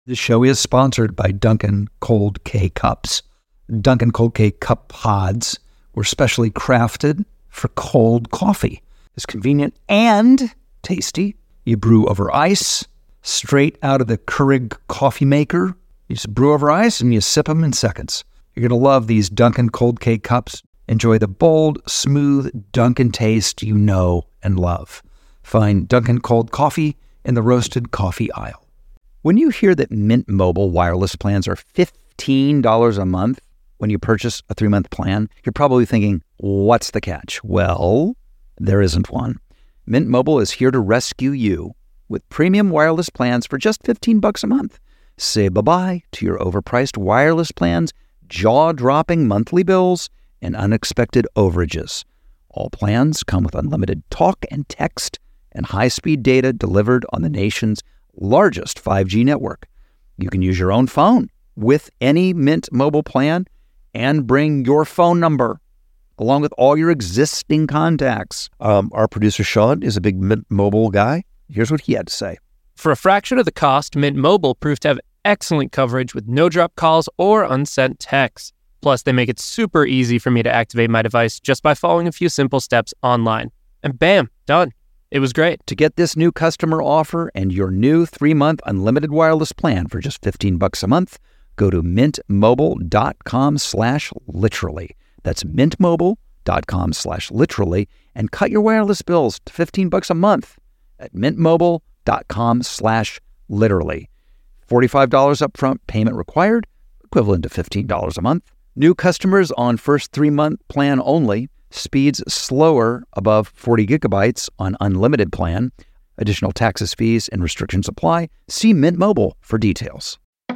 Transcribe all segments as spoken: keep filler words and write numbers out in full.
The show is sponsored by Dunkin' Cold K Cups. Dunkin' Cold K Cup pods were specially crafted for cold coffee. It's convenient and tasty. You brew over ice, straight out of the Keurig coffee maker. You just brew over ice and you sip them in seconds. You're going to love these Dunkin' Cold K Cups. Enjoy the bold, smooth Dunkin' taste you know and love. Find Dunkin' Cold Coffee in the roasted coffee aisle. When you hear that Mint Mobile wireless plans are fifteen dollars a month when you purchase a three-month plan, you're probably thinking, what's the catch? Well, there isn't one. Mint Mobile is here to rescue you with premium wireless plans for just fifteen bucks a month. Say bye-bye to your overpriced wireless plans, jaw-dropping monthly bills, and unexpected overages. All plans come with unlimited talk and text and high-speed data delivered on the nation's largest five G network. You can use your own phone with any Mint Mobile plan and bring your phone number along with all your existing contacts. Um, our producer, Sean, is a big Mint Mobile guy. Here's what he had to say. For a fraction of the cost, Mint Mobile proves to have excellent coverage with no-drop calls or unsent texts. Plus, they make it super easy for me to activate my device just by following a few simple steps online. And bam, done. It was great. To get this new customer offer and your new three-month unlimited wireless plan for just fifteen bucks a month, go to mintmobile.com slash literally. That's mintmobile.com slash literally and cut your wireless bills to fifteen bucks a month at mintmobile.com slash literally. forty-five dollars upfront payment required, equivalent to fifteen dollars a month. New customers on first three-month plan only. Speeds slower above forty gigabytes on unlimited plan. Additional taxes, fees, and restrictions apply. See Mint Mobile for details.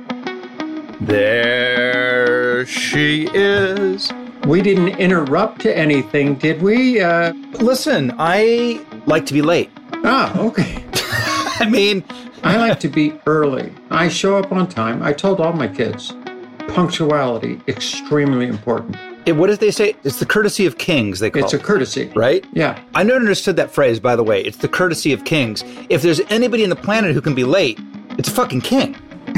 There she is. We didn't interrupt anything, did we? Uh... Listen, I like to be late. Ah, okay. I mean... I like to be early. I show up on time. I told all my kids, punctuality, extremely important. It, what did they say? It's the courtesy of kings, they call it. It's a courtesy. Right? Yeah. I never understood that phrase, by the way. It's the courtesy of kings. If there's anybody on the planet who can be late, it's a fucking king.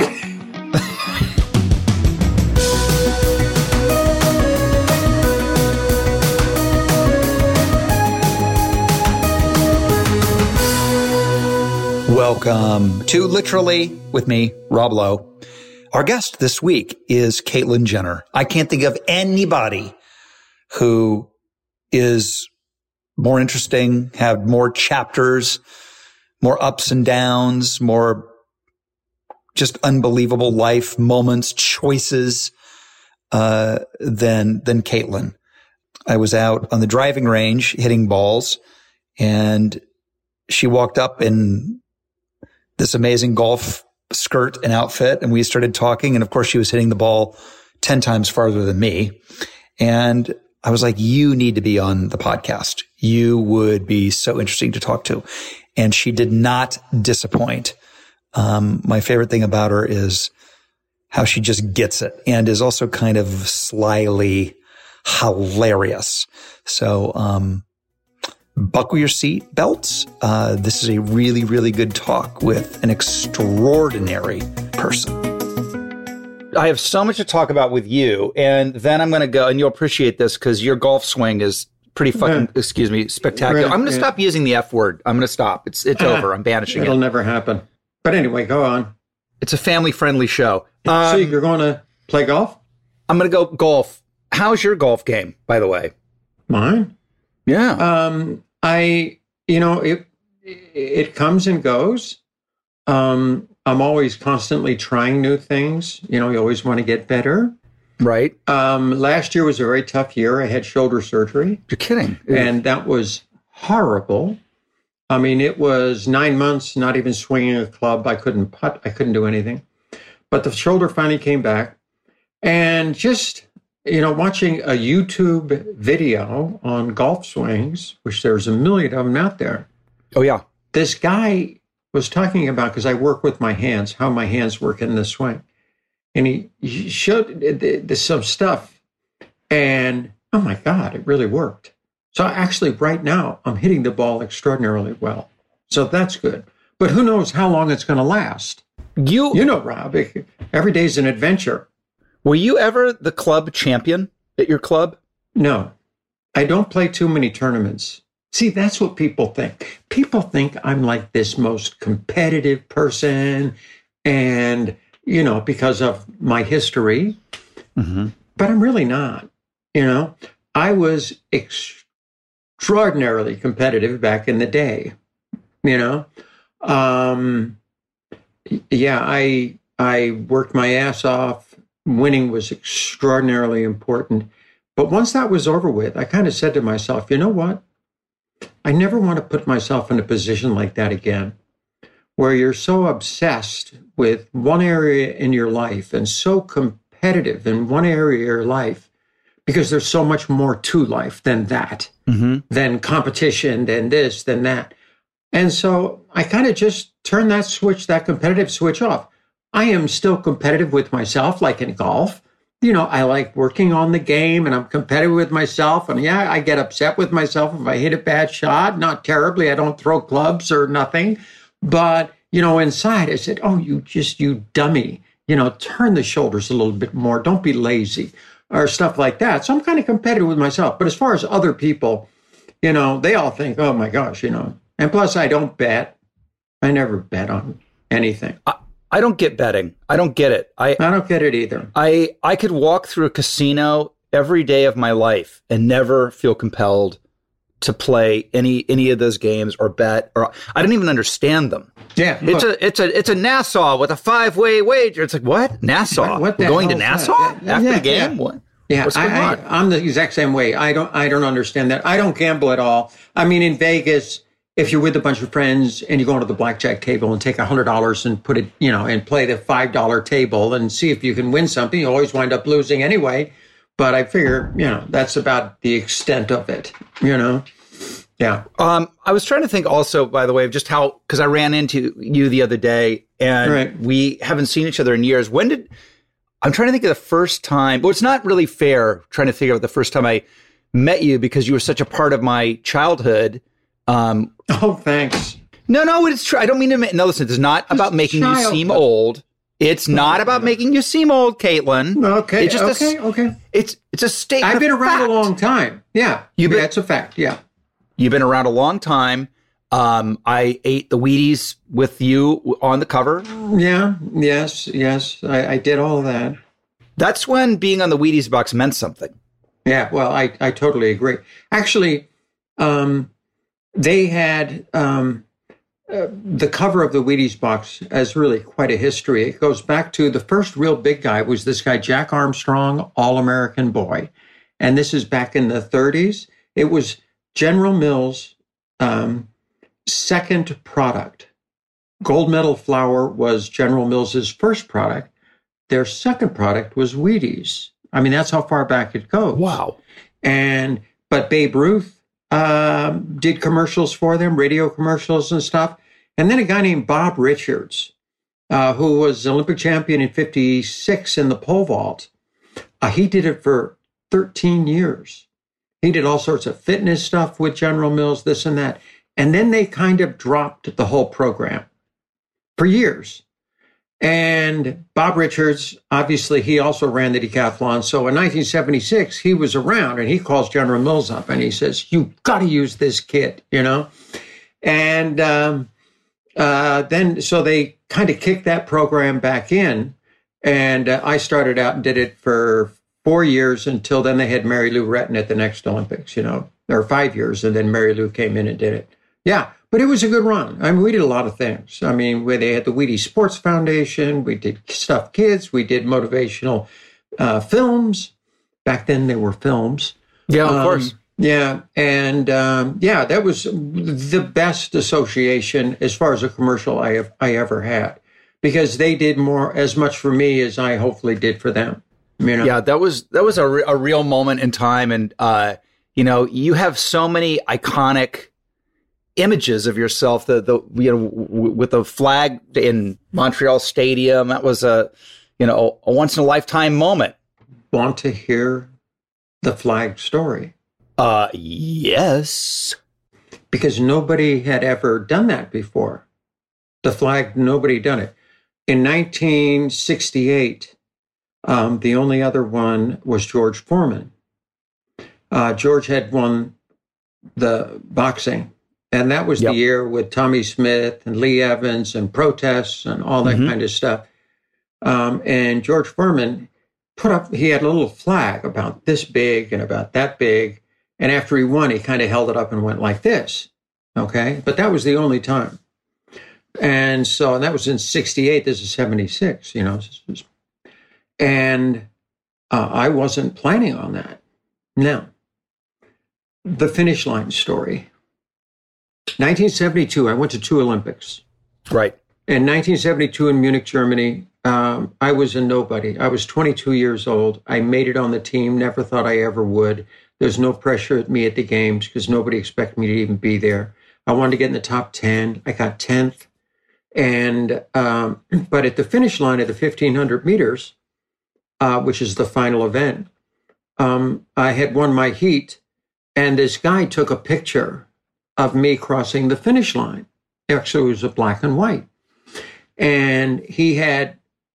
Welcome to Literally with me, Rob Lowe. Our guest this week is Caitlyn Jenner. I can't think of anybody who is more interesting, have more chapters, more ups and downs, more just unbelievable life moments, choices, uh, than, than Caitlyn. I was out on the driving range hitting balls and she walked up in this amazing golf skirt and outfit, and we started talking. And of course, she was hitting the ball ten times farther than me. And I was like, you need to be on the podcast. You would be so interesting to talk to. And she did not disappoint. Um, my favorite thing about her is how she just gets it and is also kind of slyly hilarious. So, um, buckle your seat belts. Uh, this is a really, really good talk with an extraordinary person. I have so much to talk about with you, and then I'm going to go, and you'll appreciate this because your golf swing is pretty fucking, yeah. excuse me, spectacular. Really, I'm going to yeah. stop using the F word. I'm going to stop. It's it's uh, over. I'm banishing it'll it. It'll never happen. But anyway, go on. It's a family-friendly show. Um, so you're going to play golf? I'm going to go golf. How's your golf game, by the way? Mine? Yeah. Um, I, you know, it it comes and goes. Um, I'm always constantly trying new things. You know, you always want to get better. Right. Um, last year was a very tough year. I had shoulder surgery. You're kidding. And that was horrible. I mean, it was nine months, not even swinging a club. I couldn't putt. I couldn't do anything. But the shoulder finally came back. And just, you know, watching a YouTube video on golf swings, which there's a million of them out there. Oh, yeah. This guy was talking about, because I work with my hands, how my hands work in the swing. And he, he showed the, the, some stuff. And, oh, my God, it really worked. So actually, right now, I'm hitting the ball extraordinarily well. So that's good. But who knows how long it's going to last. You, You know, Rob, every day's an adventure. were you ever the club champion at your club? No, I don't play too many tournaments. See, that's what people think. People think I'm like this most competitive person and, you know, because of my history, Mm-hmm. but I'm really not. You know, I was extraordinarily competitive back in the day, you know. Um, yeah, I I worked my ass off. Winning was extraordinarily important. But once that was over with, I kind of said to myself, you know what? I never want to put myself in a position like that again, where you're so obsessed with one area in your life and so competitive in one area of your life, because there's so much more to life than that, Mm-hmm. than competition, than this, than that. And so I kind of just turned that switch, that competitive switch off. I am still competitive with myself, like in golf. You know, I like working on the game and I'm competitive with myself. And yeah, I get upset with myself if I hit a bad shot. Not terribly. I don't throw clubs or nothing. But, you know, inside I said, oh, you just, you dummy. You know, turn the shoulders a little bit more. Don't be lazy or stuff like that. So I'm kind of competitive with myself. But as far as other people, you know, they all think, oh my gosh, you know. And plus, I don't bet. I never bet on anything. I, I don't get betting. I don't get it. I, I don't get it either. I I could walk through a casino every day of my life and never feel compelled to play any any of those games or bet, or I don't even understand them. Yeah, It's look, a it's a it's a Nassau with a five way wager. It's like, what? Nassau? What- what the We're going to hell's Nassau that? after Yeah, the game? yeah. What? yeah. What's going I, on? I, I'm the exact same way. I don't I don't understand that. I don't gamble at all. I mean, in Vegas, if you're with a bunch of friends and you go to the blackjack table and take a hundred dollars and put it, you know, and play the five dollar table and see if you can win something, you always wind up losing anyway. But I figure, you know, that's about the extent of it. You know, yeah. Um, I was trying to think also, by the way, of just how, because I ran into you the other day and Right. we haven't seen each other in years. When did, I'm trying to think of the first time, well, it's not really fair trying to figure out the first time I met you because you were such a part of my childhood. Um, Oh, thanks. no, no, it's true. I don't mean to make, no, listen, it's not about making you seem childhood. old. It's not about making you seem old, Caitlin. Okay. It's just okay. a, okay. It's, it's a statement I've been of around fact. a long time. Yeah. You've been- That's a fact. Yeah. You've been around a long time. Um, I ate the Wheaties with you on the cover. Yeah. Yes. Yes. I, I did all of that. That's when being on the Wheaties box meant something. Yeah. Well, I, I totally agree. Actually, um, they had um, uh, the cover of the Wheaties box has really quite a history. It goes back to the first real big guy was this guy, Jack Armstrong, All-American Boy. And this is back in the thirties. It was General Mills' um, second product. Gold Medal flour was General Mills' first product. Their second product was Wheaties. I mean, that's how far back it goes. Wow. And but Babe Ruth um, did commercials for them, radio commercials and stuff. And then a guy named Bob Richards, uh, who was Olympic champion in fifty-six in the pole vault. Uh, he did it for thirteen years. He did all sorts of fitness stuff with General Mills, this and that. And then they kind of dropped the whole program for years. And Bob Richards, obviously, he also ran the decathlon. So in nineteen seventy-six, he was around and he calls General Mills up and he says, you got to use this kit, you know? And um, uh, then, so they kind of kicked that program back in. And uh, I started out and did it for four years until then they had Mary Lou Retton at the next Olympics, you know, or five years. And then Mary Lou came in and did it. Yeah. But it was a good run. I mean, we did a lot of things. I mean, where they had the Wheaties Sports Foundation, we did Stuff Kids, we did motivational uh, films. Back then, there were films. Yeah, of Um, course. Yeah, and um, yeah, that was the best association as far as a commercial I have I ever had, because they did more as much for me as I hopefully did for them. You know? Yeah, that was that was a, re- a real moment in time, and uh, you know, you have so many iconic images of yourself. The the you know w- with the flag in Montreal Stadium, that was a you know a once in a lifetime moment. Want to hear the flag story? Uh, yes. Because nobody had ever done that before. The flag, nobody done it. in nineteen sixty-eight, um, the only other one was George Foreman. Uh, George had won the boxing, and that was yep. the year with Tommy Smith and Lee Evans and protests and all that mm-hmm. kind of stuff. Um, and George Foreman put up, he had a little flag about this big and about that big. And after he won, he kind of held it up and went like this. Okay. But that was the only time. And so and that was in sixty-eight. This is seventy-six, you know. And uh, I wasn't planning on that. Now, the finish line story. nineteen seventy-two, I went to two Olympics. Right. In nineteen seventy-two in Munich, Germany, um, I was a nobody. I was twenty-two years old. I made it on the team, never thought I ever would. There's no pressure at me at the games because nobody expected me to even be there. I wanted to get in the top ten. I got tenth. And, um, but at the finish line of the fifteen hundred meters, uh, which is the final event, um, I had won my heat, and this guy took a picture of me crossing the finish line. Actually, it was a black and white. And he had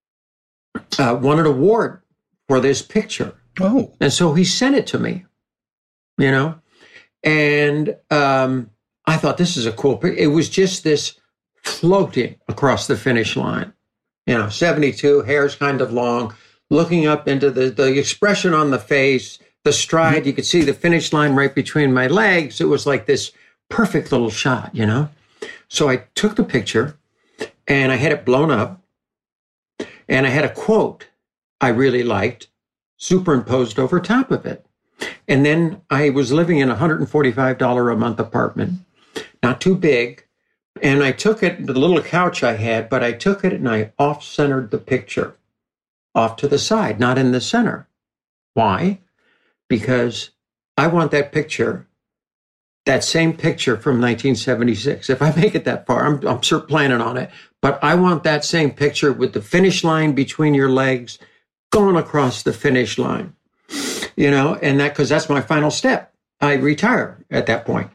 uh, won an award for this picture. Oh. And so he sent it to me, you know, and um, I thought, this is a cool picture. It was just this floating across the finish line, you know, seventy-two, hair's kind of long, looking up into the, the expression on the face, the stride. Mm-hmm. You could see the finish line right between my legs. It was like this perfect little shot, you know. So I took the picture and I had it blown up, and I had a quote I really liked superimposed over top of it. And then I was living in a one hundred forty-five dollars a month apartment, not too big. And I took it, the little couch I had, but I took it and I off-centered the picture off to the side, not in the center. Why? Because I want that picture, that same picture from nineteen seventy-six. If I make it that far, I'm, I'm sure planning on it, but I want that same picture with the finish line between your legs going across the finish line, you know, and that, because that's my final step. I retire at that point.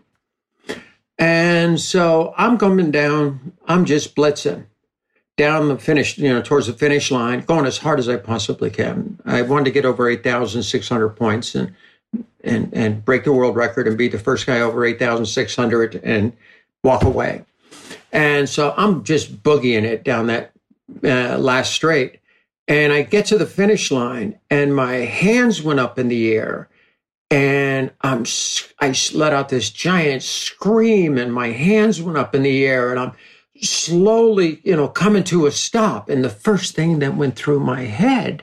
And so I'm coming down, I'm just blitzing down the finish, you know, towards the finish line, going as hard as I possibly can. I wanted to get over eight thousand six hundred points and and and break the world record and be the first guy over eight thousand six hundred and walk away. And so I'm just boogieing it down that uh, last straight. And I get to the finish line and my hands went up in the air. And I'm, I let out this giant scream and my hands went up in the air and I'm slowly, you know, coming to a stop. And the first thing that went through my head,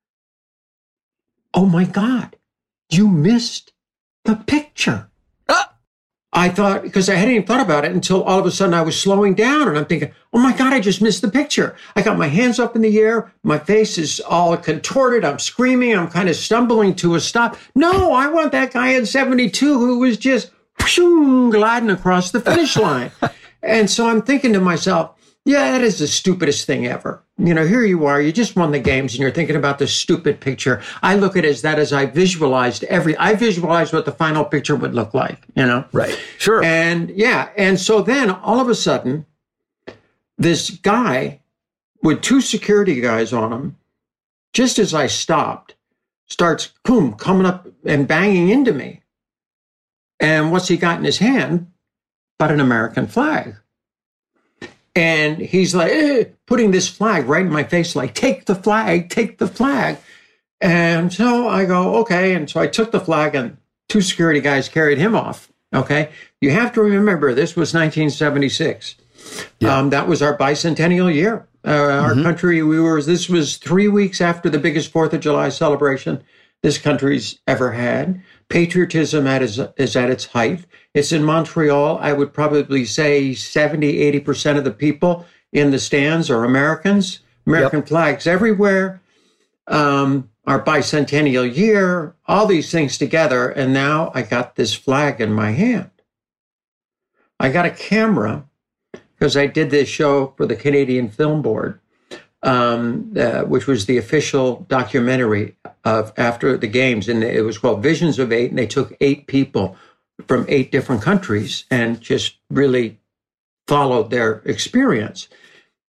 oh my God, you missed the picture. Ah! I thought, because I hadn't even thought about it until all of a sudden I was slowing down and I'm thinking, oh my God, I just missed the picture. I got my hands up in the air. My face is all contorted. I'm screaming. I'm kind of stumbling to a stop. No, I want that guy in seventy-two who was just whoosh, gliding across the finish line. And so I'm thinking to myself, yeah, that is the stupidest thing ever. You know, here you are, you just won the games and you're thinking about this stupid picture. I look at it as that as I visualized every, I visualized what the final picture would look like, you know? Right. Sure. And yeah. And so then all of a sudden, this guy with two security guys on him, just as I stopped, starts, boom, coming up and banging into me. And what's he got in his hand but an American flag? And he's like, eh, putting this flag right in my face, like, take the flag, take the flag. And so I go, okay. And so I took the flag and two security guys carried him off. Okay. You have to remember, this was nineteen seventy-six. Yeah. Um, that was our bicentennial year. Uh, mm-hmm. Our country, we were, this was three weeks after the biggest fourth of July celebration this country's ever had. Patriotism at is, is at its height. It's in Montreal. I would probably say seventy, eighty percent of the people in the stands are Americans. American yep. flags everywhere. Um, our bicentennial year, all these things together. And now I got this flag in my hand. I got a camera because I did this show for the Canadian Film Board, um, uh, which was the official documentary of after the games. And it was called Visions of Eight. And they took eight people from eight different countries and just really followed their experience.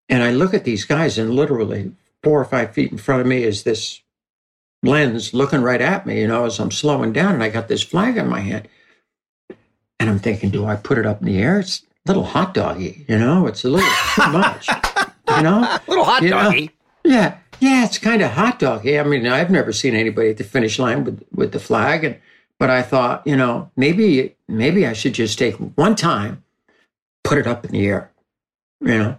And I look at these guys, and literally four or five feet in front of me is this lens looking right at me, you know, as I'm slowing down, and I got this flag in my hand. And I'm thinking, do I put it up in the air? It's a little hot doggy, you know, it's a little too much, you know? Little hot You know? doggy. Yeah, yeah, it's kind of hot doggy. I mean, I've never seen anybody at the finish line with, with the flag, and but I thought, you know, maybe maybe I should just take one time, put it up in the air, you know?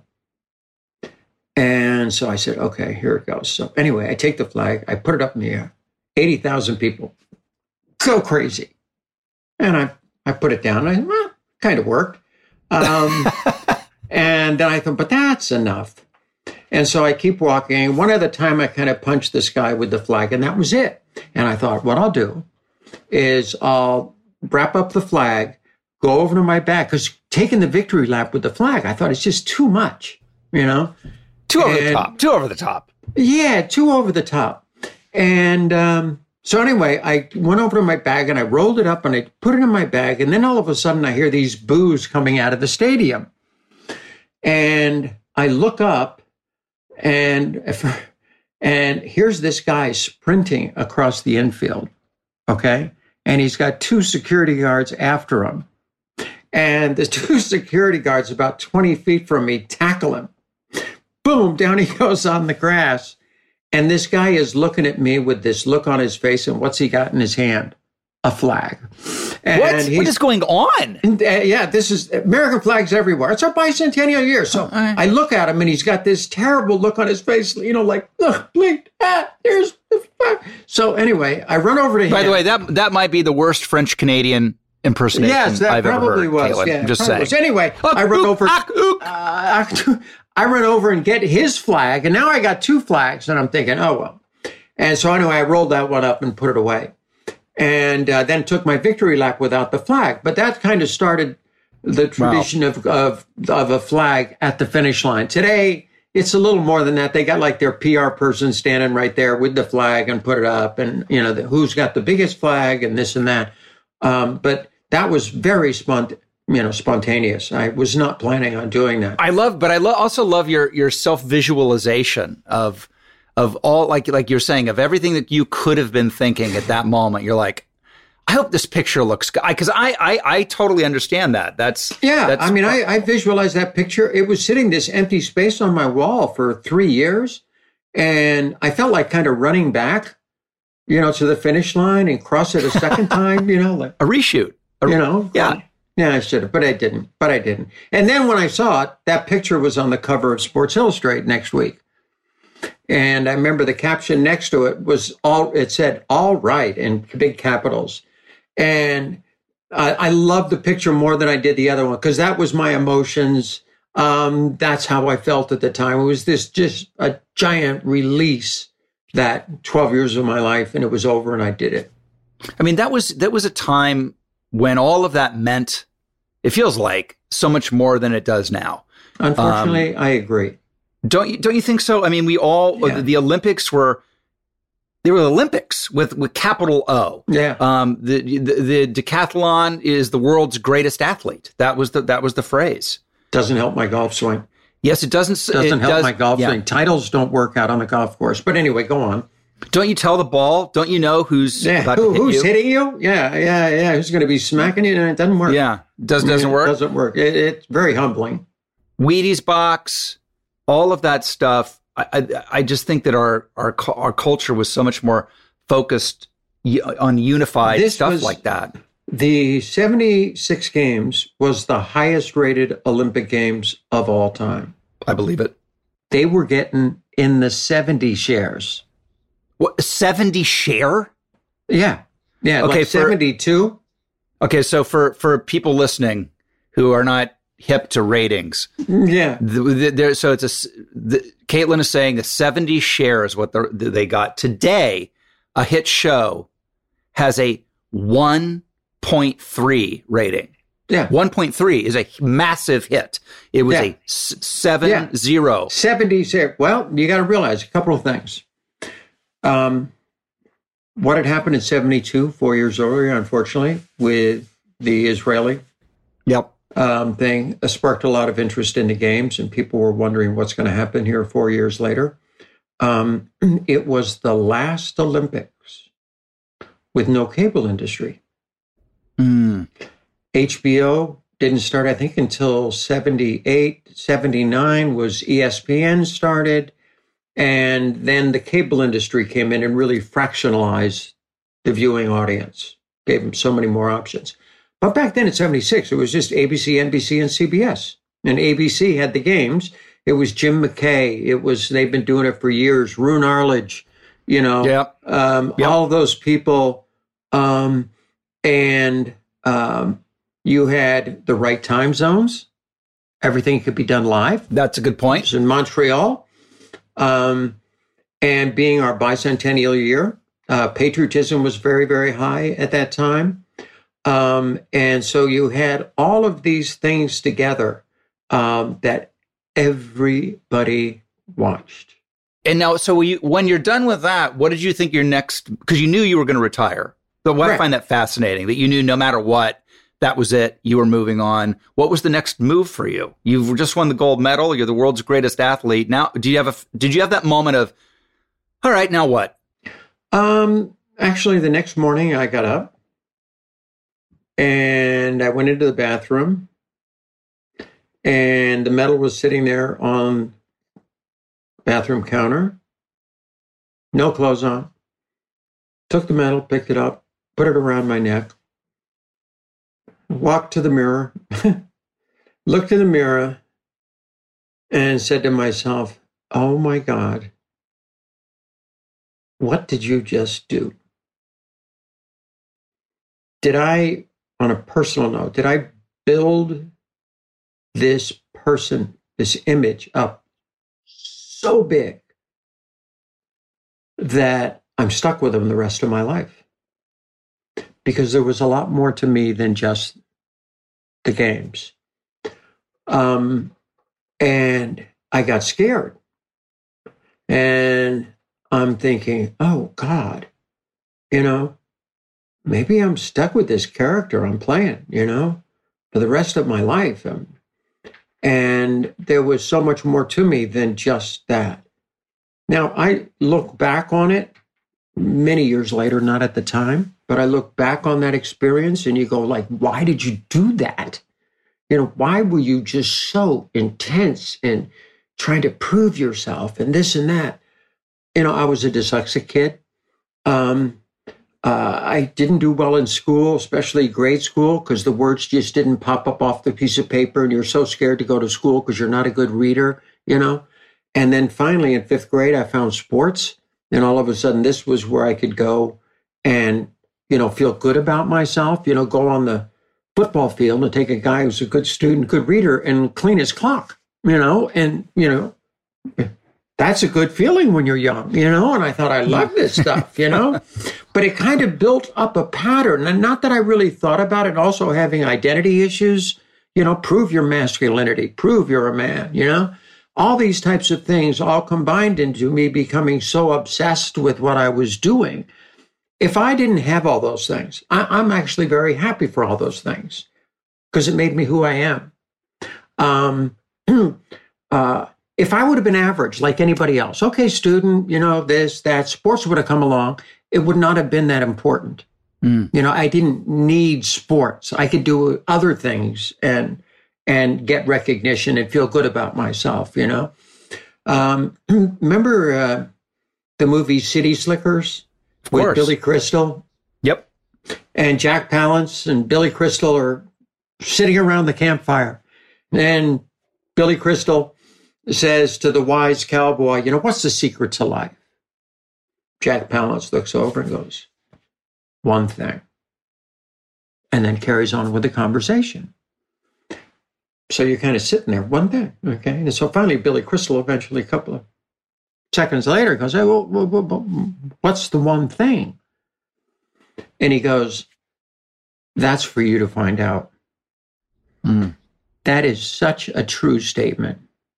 And so I said, okay, here it goes. So anyway, I take the flag, I put it up in the air. eighty thousand people. Go crazy. And I, I put it down. I well, kind of worked. Um, and then I thought, but that's enough. And so I keep walking. One other time I kind of punched this guy with the flag, and that was it. And I thought, what I'll do is I'll wrap up the flag, go over to my back, because taking the victory lap with the flag, I thought it's just too much, you know? Too over the And- top. Too over the top. Yeah, too over the top. And um, so anyway, I went over to my bag and I rolled it up and I put it in my bag. And then all of a sudden I hear these boos coming out of the stadium. And I look up and if, and here's this guy sprinting across the infield. Okay. And he's got two security guards after him. And the two security guards about twenty feet from me tackle him. Boom, down he goes on the grass. And this guy is looking at me with this look on his face. And what's he got in his hand? A flag. And What? he's- What is going on? and, uh, yeah, this is American flags everywhere. It's our bicentennial year. So right. I look at him and he's got this terrible look on his face, you know, like, look, blink, ah, there's the flag. So anyway, I run over to him. By the way, that that might be the worst French Canadian impersonation Yes, that I've probably ever heard. was. Caitlin. Yeah, I'm just probably saying. was. Anyway, Ah, I run ook, over. ah, ook. Uh, I run over and get his flag, and now I got two flags, and I'm thinking, oh well. And so anyway, I rolled that one up and put it away, and uh, then took my victory lap without the flag. But that kind of started the tradition of, of of a flag at the finish line. Today, it's a little more than that. They got like their P R person standing right there with the flag and put it up, and you know the, who's got the biggest flag and this and that. Um, but that was very spont, you know, spontaneous. I was not planning on doing that. I love, but I lo- also love your your self visualization of of all like like you're saying of everything that you could have been thinking at that moment. You're like, I hope this picture looks good because I, I I totally understand that. That's Yeah, That's, I mean, I, I visualized that picture. It was sitting this empty space on my wall for three years, and I felt like kind of running back, you know, to the finish line and cross it a second time. You know, like a reshoot. A- you know, yeah. yeah, I should have, but I didn't. But I didn't. And then when I saw it, that picture was on the cover of Sports Illustrated next week. And I remember the caption next to it was all, it said, all right, in big capitals. And I, I loved the picture more than I did the other one because that was my emotions. Um, that's how I felt at the time. It was this just a giant release that twelve years of my life and it was over and I did it. I mean, that was that was a time when all of that meant, it feels like, so much more than it does now. Unfortunately, um, I agree. Don't you don't you think so? I mean, we all yeah. the, the Olympics were they were the Olympics with with capital O. Yeah. Um. The, the the decathlon is the world's greatest athlete. That was the that was the phrase. Doesn't help my golf swing. Yes, it doesn't. Doesn't it help does, my golf yeah. swing. Titles don't work out on the golf course. But anyway, go on. Don't you tell the ball? Don't you know who's yeah. about Who, to hit who's you? hitting you? Yeah, yeah, yeah. Who's going to be smacking you? And it doesn't work. Yeah, does doesn't it work. Doesn't work. It, it's very humbling. Wheaties box, all of that stuff. I, I I just think that our our our culture was so much more focused on unified This stuff was- like that. The seventy-six games was the highest rated Olympic Games of all time. I believe it. They were getting in the seventy shares. What, seventy share? Yeah. Yeah. Okay, Like for- seventy-two. Okay, so for for people listening who are not hip to ratings, Yeah. the, the, there, so it's a s- the, Caitlin is saying the seventy share is what the, they got today. A hit show has a one point three rating. Yeah. one point three is a massive hit. It was Yeah. a s- seven Yeah. zero. seventy shares. Well, you got to realize a couple of things. Um, what had happened in seventy-two, four years earlier, unfortunately, with the Israeli Yep. um, thing uh, sparked a lot of interest in the games, and people were wondering what's going to happen here four years later. Um, it was the last Olympics with no cable industry. Mm. H B O didn't start, I think, until seventy-eight, seventy-nine was E S P N started. And then the cable industry came in and really fractionalized the viewing audience, gave them so many more options. But back then in seventy-six, it was just A B C, N B C, and C B S. And A B C had the games. It was Jim McKay. It was, they've been doing it for years. Roone Arledge, you know, Yep. Um, Yep. all those people. Um, and um, you had the right time zones. Everything could be done live. That's a good It point. was in Montreal. Um, and being our bicentennial year, uh, patriotism was very, very high at that time. Um, and so you had all of these things together um, that everybody watched. And now, so you, when you're done with that, what did you think your next, because you knew you were going to retire. So I Right. find that fascinating, that you knew no matter what, that was it. You were moving on. What was the next move for you? You've just won the gold medal. You're the world's greatest athlete. Now, do you have a, did you have that moment of, all right, now what? Um, actually, the next morning I got up and I went into the bathroom, and the medal was sitting there on the bathroom counter. No clothes on. Took the medal, picked it up, put it around my neck, walked to the mirror, looked in the mirror, and said to myself, oh my God, what did you just do? Did I, on a personal note, did I build this person, this image up so big that I'm stuck with them the rest of my life? Because there was a lot more to me than just the games. Um, and I got scared. And I'm thinking, oh God, you know, maybe I'm stuck with this character I'm playing, you know, for the rest of my life. Um, and there was so much more to me than just that. Now, I look back on it many years later, not at the time, but I look back on that experience and you go like, why did you do that? You know, why were you just so intense and trying to prove yourself and this and that? You know, I was a dyslexic kid. Um, uh, I didn't do well in school, especially grade school, because the words just didn't pop up off the piece of paper, and you're so scared to go to school because you're not a good reader, you know? And then finally in fifth grade, I found sports, and all of a sudden this was where I could go and, you know, feel good about myself, you know, go on the football field and take a guy who's a good student, good reader, and clean his clock, you know, and, you know, that's a good feeling when you're young, you know, and I thought I love this stuff, you know, but it kind of built up a pattern. And not that I really thought about it, also having identity issues, you know, prove your masculinity, prove you're a man, you know, all these types of things all combined into me becoming so obsessed with what I was doing. If I didn't have all those things, I, I'm actually very happy for all those things because it made me who I am. Um, uh, If I would have been average like anybody else, okay, student, you know, this, that, sports would have come along, it would not have been that important. Mm. You know, I didn't need sports. I could do other things and and get recognition and feel good about myself, you know. Um, remember uh, the movie City Slickers with Billy Crystal? Yep. And Jack Palance and Billy Crystal are sitting around the campfire. And Billy Crystal says to the wise cowboy, you know, what's the secret to life? Jack Palance looks over and goes, one thing. And then carries on with the conversation. So you're kind of sitting there, one thing, okay? And so finally, Billy Crystal eventually, a couple of seconds later, goes, hey, well, well, well, what's the one thing? And he goes, that's for you to find out. Mm. That is such a true statement.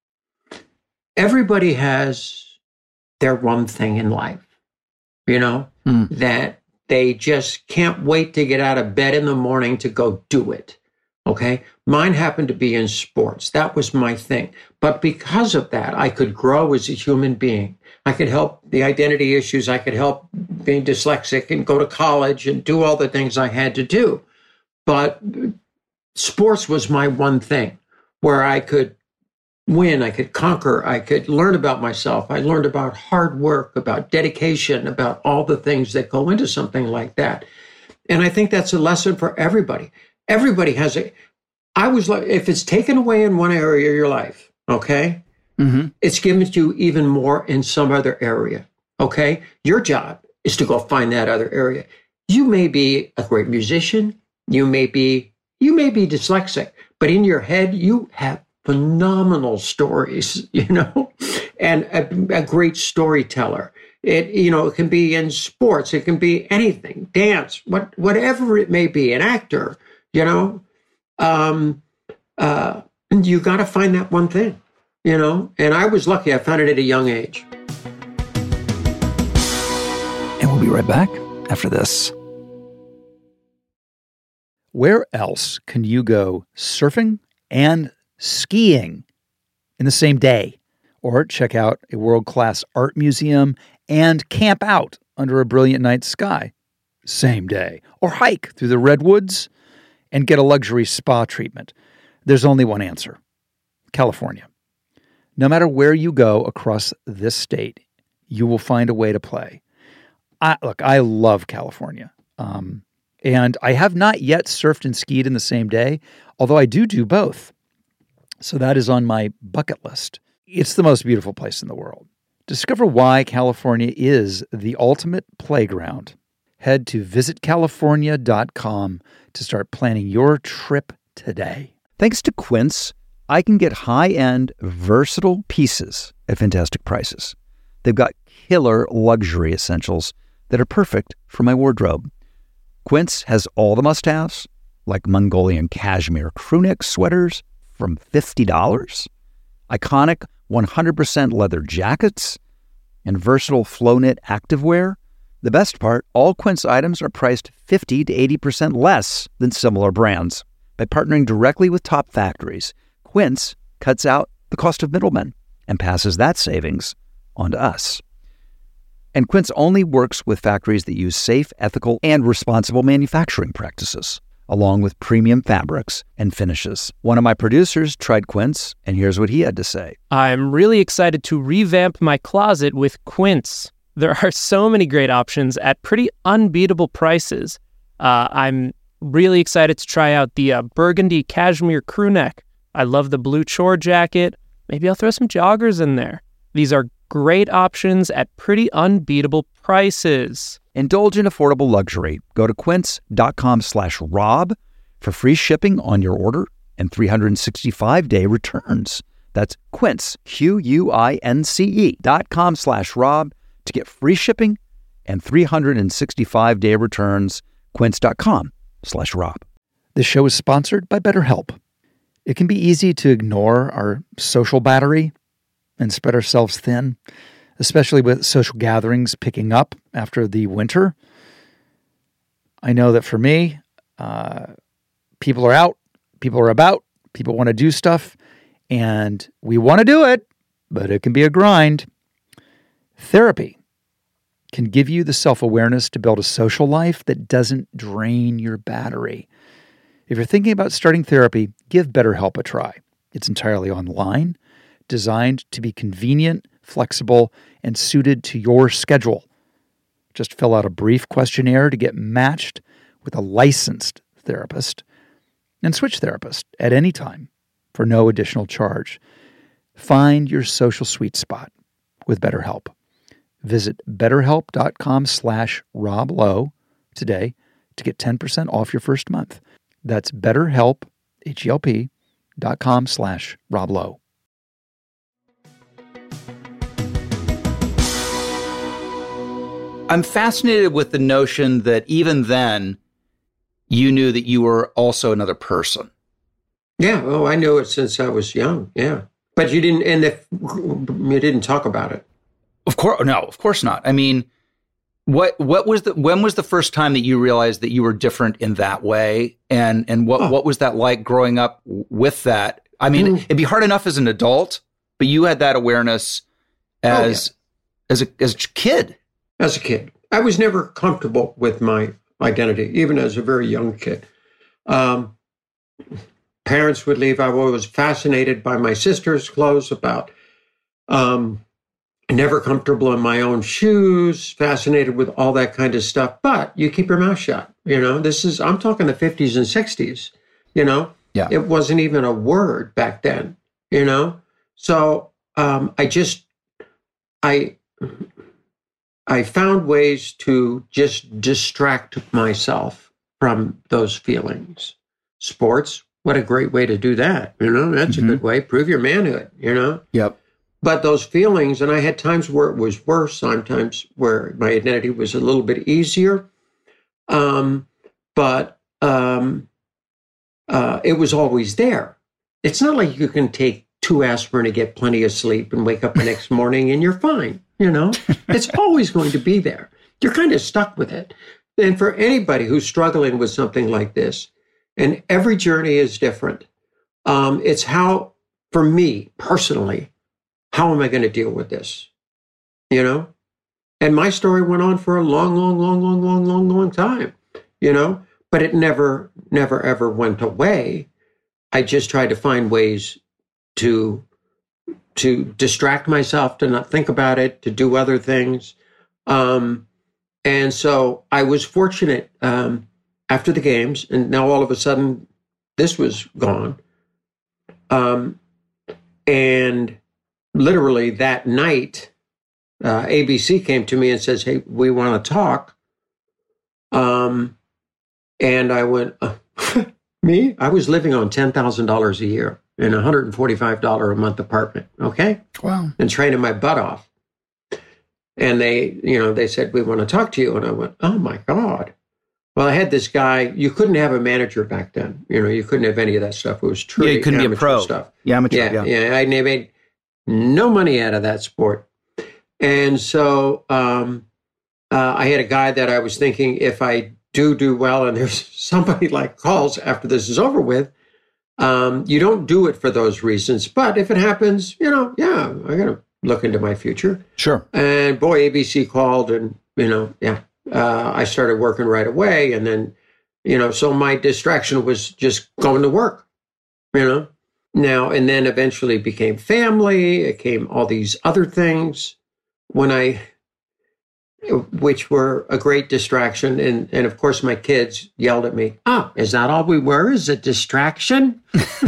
Everybody has their one thing in life, you know, mm. that they just can't wait to get out of bed in the morning to go do it. Okay. Mine happened to be in sports. That was my thing. But because of that, I could grow as a human being. I could help the identity issues. I could help being dyslexic and go to college and do all the things I had to do. But sports was my one thing where I could win, I could conquer, I could learn about myself. I learned about hard work, about dedication, about all the things that go into something like that. And I think that's a lesson for everybody. Everybody has a, I was like, if it's taken away in one area of your life, okay, mm-hmm. it's given to you even more in some other area, okay? Your job is to go find that other area. You may be a great musician. You may be, you may be dyslexic, but in your head, you have phenomenal stories, you know, and a, a great storyteller. It, you know, it can be in sports. It can be anything, dance, what, whatever it may be, an actor, you know. Um, uh, you got to find that one thing, you know. And I was lucky. I found it at a young age. And we'll be right back after this. Where else can you go surfing and skiing in the same day? Or check out a world-class art museum and camp out under a brilliant night sky same day? Or hike through the redwoods and get a luxury spa treatment? There's only one answer: California. No matter where you go across this state, you will find a way to play. I, look, I love California. Um, and I have not yet surfed and skied in the same day, although I do do both. So that is on my bucket list. It's the most beautiful place in the world. Discover why California is the ultimate playground. Head to visit california dot com to start planning your trip today. Thanks to Quince, I can get high-end, versatile pieces at fantastic prices. They've got killer luxury essentials that are perfect for my wardrobe. Quince has all the must-haves, like Mongolian cashmere crewneck sweaters from fifty dollars, iconic one hundred percent leather jackets, and versatile flow-knit activewear. The best part, all Quince items are priced fifty to eighty percent less than similar brands. By partnering directly with top factories, Quince cuts out the cost of middlemen and passes that savings on to us. And Quince only works with factories that use safe, ethical, and responsible manufacturing practices, along with premium fabrics and finishes. One of my producers tried Quince, and here's what he had to say. I'm really excited to revamp my closet with Quince. There are so many great options at pretty unbeatable prices. Uh, I'm really excited to try out the uh, burgundy cashmere crewneck. I love the blue chore jacket. Maybe I'll throw some joggers in there. These are great options at pretty unbeatable prices. Indulge in affordable luxury. Go to quince.com slash Rob for free shipping on your order and three hundred sixty-five day returns. That's Quince, Q U I N C E dot com slash Rob to get free shipping and three hundred sixty-five day returns. Quince.com slash Rob. This show is sponsored by BetterHelp. It can be easy to ignore our social battery and spread ourselves thin, especially with social gatherings picking up after the winter. I know that for me, uh, people are out, people are about, people want to do stuff, and we want to do it, but it can be a grind. Therapy can give you the self-awareness to build a social life that doesn't drain your battery. If you're thinking about starting therapy, give BetterHelp a try. It's entirely online, designed to be convenient, flexible, and suited to your schedule. Just fill out a brief questionnaire to get matched with a licensed therapist and switch therapist at any time for no additional charge. Find your social sweet spot with BetterHelp. Visit betterhelp.com slash Rob Lowe today to get ten percent off your first month. That's betterhelp, H-E-L-P, dot com slash Rob Lowe. I'm fascinated with the notion that even then, you knew that you were also another person. Yeah, oh, I knew it since I was young, yeah. But you didn't, and if you didn't talk about it. Of course, no, of course not. I mean, What what was the when was the first time that you realized that you were different in that way, and and what oh. what was that like growing up with that? I mean, mm. it'd be hard enough as an adult, but you had that awareness as oh, yeah. as a as a kid. As a kid, I was never comfortable with my identity, even as a very young kid. Um, parents would leave. I was fascinated by my sister's clothes. About. Um, Never comfortable in my own shoes, fascinated with all that kind of stuff. But you keep your mouth shut. You know, this is, I'm talking the fifties and sixties, you know? Yeah. It wasn't even a word back then, you know? So um, I just, I, I found ways to just distract myself from those feelings. Sports, what a great way to do that. You know, that's mm-hmm. a good way. Prove your manhood, you know? Yep. But those feelings, and I had times where it was worse, sometimes where my identity was a little bit easier. Um, but um, uh, it was always there. It's not like you can take two aspirin to get plenty of sleep and wake up the next morning and you're fine. You know, it's always going to be there. You're kind of stuck with it. And for anybody who's struggling with something like this, and every journey is different, um, it's how, for me personally, how am I going to deal with this? You know? And my story went on for a long, long, long, long, long, long, long time, you know? But it never, never, ever went away. I just tried to find ways to, to distract myself, to not think about it, to do other things. Um, and so I was fortunate um, after the games, and now all of a sudden this was gone. Um, and literally that night, uh, A B C came to me and says, "Hey, we want to talk." Um, and I went, uh, me? I was living on ten thousand dollars a year in a one hundred forty-five dollars a month apartment, okay? Wow. And training my butt off. And they, you know, they said, "We want to talk to you." And I went, "Oh my God." Well, I had this guy, you couldn't have a manager back then. You know, you couldn't have any of that stuff. It was true. Yeah, you couldn't be a pro. Stuff. Yeah, amateur, yeah, yeah. yeah. I made no money out of that sport. And so um, uh, I had a guy that I was thinking, if I do do well and there's somebody like calls after this is over with, um, you don't do it for those reasons. But if it happens, you know, yeah, I got to look into my future. Sure. And boy, A B C called and, you know, yeah, uh, I started working right away. And then, you know, so my distraction was just going to work, you know. Now, and then eventually became family, it came all these other things when I, which were a great distraction. And, and of course, my kids yelled at me, "Oh, is that all we were? Is a distraction?"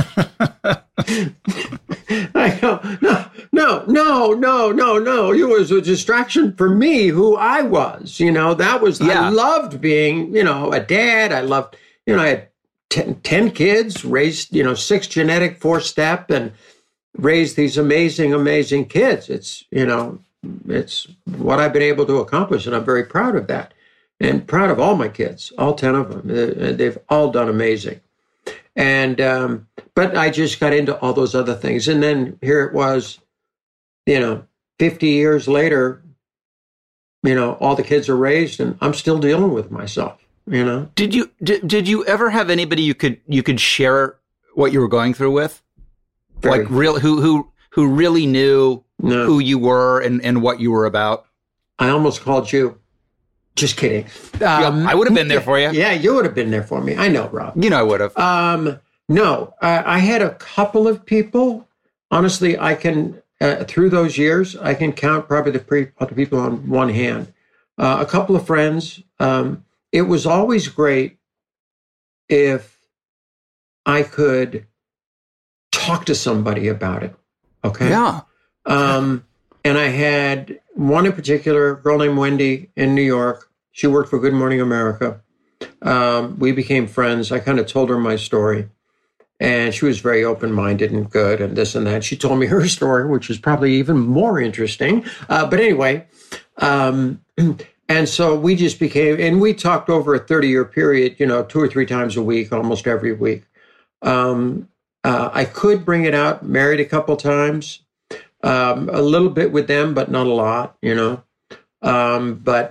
I go, no, no, no, no, no, no. It was a distraction for me, who I was. You know, that was, yeah. I loved being, you know, a dad. I loved, you know, I had Ten, ten kids, raised, you know, six genetic, four step, and raised these amazing, amazing kids. It's, you know, it's what I've been able to accomplish, and I'm very proud of that. And proud of all my kids, all ten of them. They've all done amazing. And, um, but I just got into all those other things. And then here it was, you know, fifty years later, you know, all the kids are raised, and I'm still dealing with myself. You know, did you did, did you ever have anybody you could you could share what you were going through with, Very. like real who who who really knew no. who you were and, and what you were about? I almost called you. Just kidding. Um, yeah, I would have been there for you. Yeah, you would have been there for me. I know, Rob. You know, I would have. Um, no, uh, I had a couple of people. Honestly, I can uh, through those years, I can count probably the pre- other people on one hand. Uh, a couple of friends. Um, It was always great if I could talk to somebody about it. Okay. Yeah. Um, and I had one in particular, a girl named Wendy in New York. She worked for Good Morning America. Um, we became friends. I kind of told her my story, and she was very open-minded and good and this and that. She told me her story, which was probably even more interesting. Uh, but anyway, um, and so we just became, and we talked over a thirty-year period, you know, two or three times a week, almost every week. Um, uh, I could bring it out, married a couple times, um, a little bit with them, but not a lot, you know. Um, but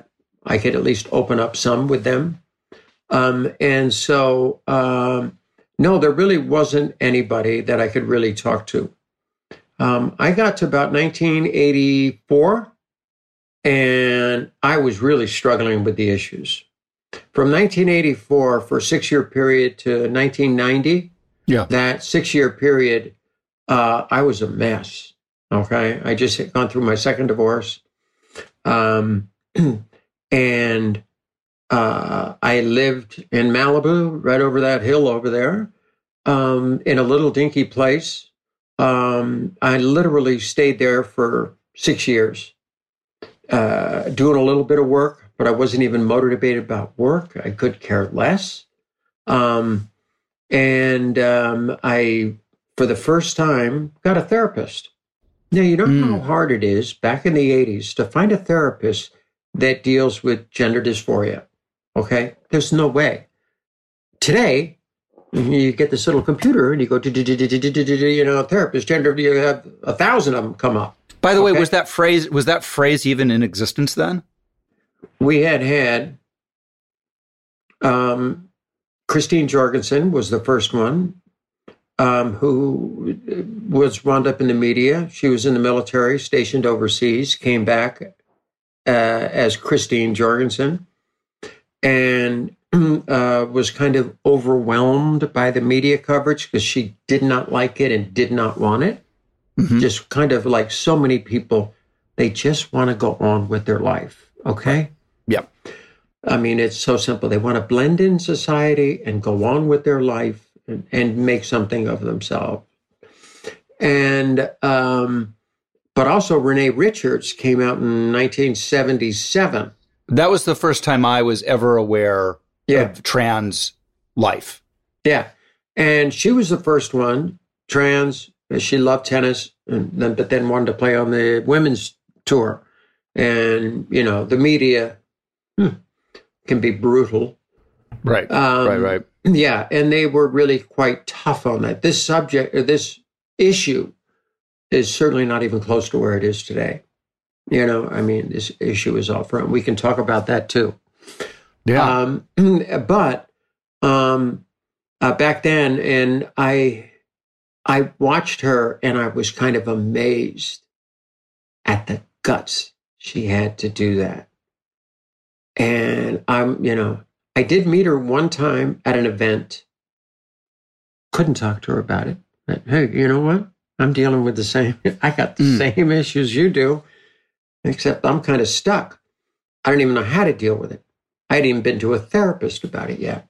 I could at least open up some with them. Um, and so, um, no, there really wasn't anybody that I could really talk to. Um, I got to about nineteen eighty-four, and I was really struggling with the issues. From nineteen eighty-four, for a six-year period, to nineteen ninety, Yeah. that six-year period, uh, I was a mess, okay? I just had gone through my second divorce, um, and uh, I lived in Malibu, right over that hill over there, um, in a little dinky place. Um, I literally stayed there for six years, uh, doing a little bit of work, but I wasn't even motivated about work. I could care less. Um, and um, I, for the first time, got a therapist. Now, you know mm. how hard it is back in the eighties to find a therapist that deals with gender dysphoria. Okay? There's no way. Today, you get this little computer and you go, you know, therapist, gender, you have a thousand of them come up. By the way, was that phrase, was that phrase even in existence then? We had had, um, Christine Jorgensen was the first one, um, who was wound up in the media. She was in the military, stationed overseas, came back uh, as Christine Jorgensen, and uh, was kind of overwhelmed by the media coverage because she did not like it and did not want it. Mm-hmm. Just kind of like so many people, they just want to go on with their life. Okay? Yep. I mean, it's so simple. They want to blend in society and go on with their life and, and make something of themselves. And, um, but also Renee Richards came out in nineteen seventy-seven. That was the first time I was ever aware yeah. of trans life. Yeah. And she was the first one, trans. She loved tennis, and then, but then wanted to play on the women's tour. And, you know, the media hmm, can be brutal. Right, um, right, right. Yeah, and they were really quite tough on that. This subject, or this issue, is certainly not even close to where it is today. You know, I mean, this issue is all front. We can talk about that too. Yeah. Um, but um, uh, back then, and I, I watched her, and I was kind of amazed at the guts she had to do that. And I'm, you know, I did meet her one time at an event. Couldn't talk to her about it. But, hey, you know what? I'm dealing with the same. I got the mm. same issues you do. Except I'm kind of stuck. I don't even know how to deal with it. I hadn't even been to a therapist about it yet.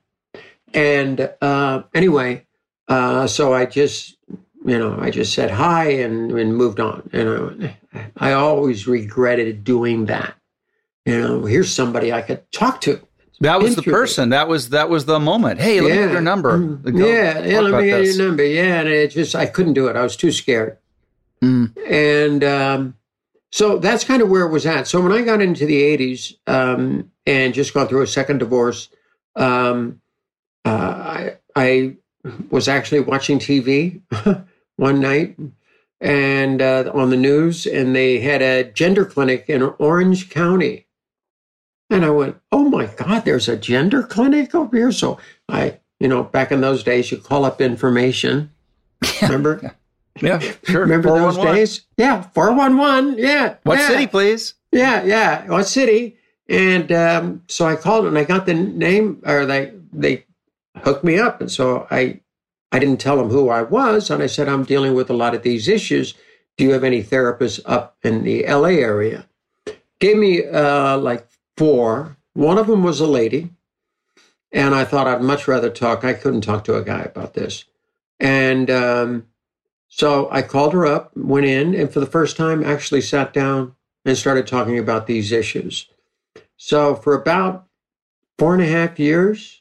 And uh, anyway, uh, so I just, you know, I just said hi and, and moved on. You know, I always regretted doing that. You know, here's somebody I could talk to. That was the person. That was that was the moment. Hey, let yeah. me get your number. Go yeah, yeah let me get this. your number. Yeah, and it just, I couldn't do it. I was too scared. Mm. And um, so that's kind of where it was at. So when I got into the eighties um, and just gone through a second divorce, um, uh, I, I was actually watching T V one night and uh, on the news, and they had a gender clinic in Orange County. And I went, oh my God, there's a gender clinic over here. So I, you know, back in those days, you call up information. Remember? Yeah, sure. Remember those days? Yeah, four one one. Yeah. What yeah. city, please? Yeah, yeah. What city? And um, so I called and I got the name, or they they hooked me up. And so I I didn't tell them who I was. And I said, I'm dealing with a lot of these issues. Do you have any therapists up in the L A area? Gave me uh, like four. One of them was a lady. And I thought I'd much rather talk. I couldn't talk to a guy about this. And um, so I called her up, went in, and for the first time actually sat down and started talking about these issues. So for about four and a half years,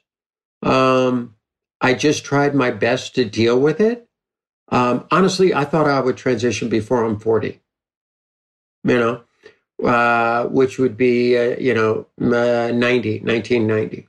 um, I just tried my best to deal with it. Um, honestly, I thought I would transition before I'm forty, you know, uh, which would be, uh, you know, uh, ninety, nineteen ninety.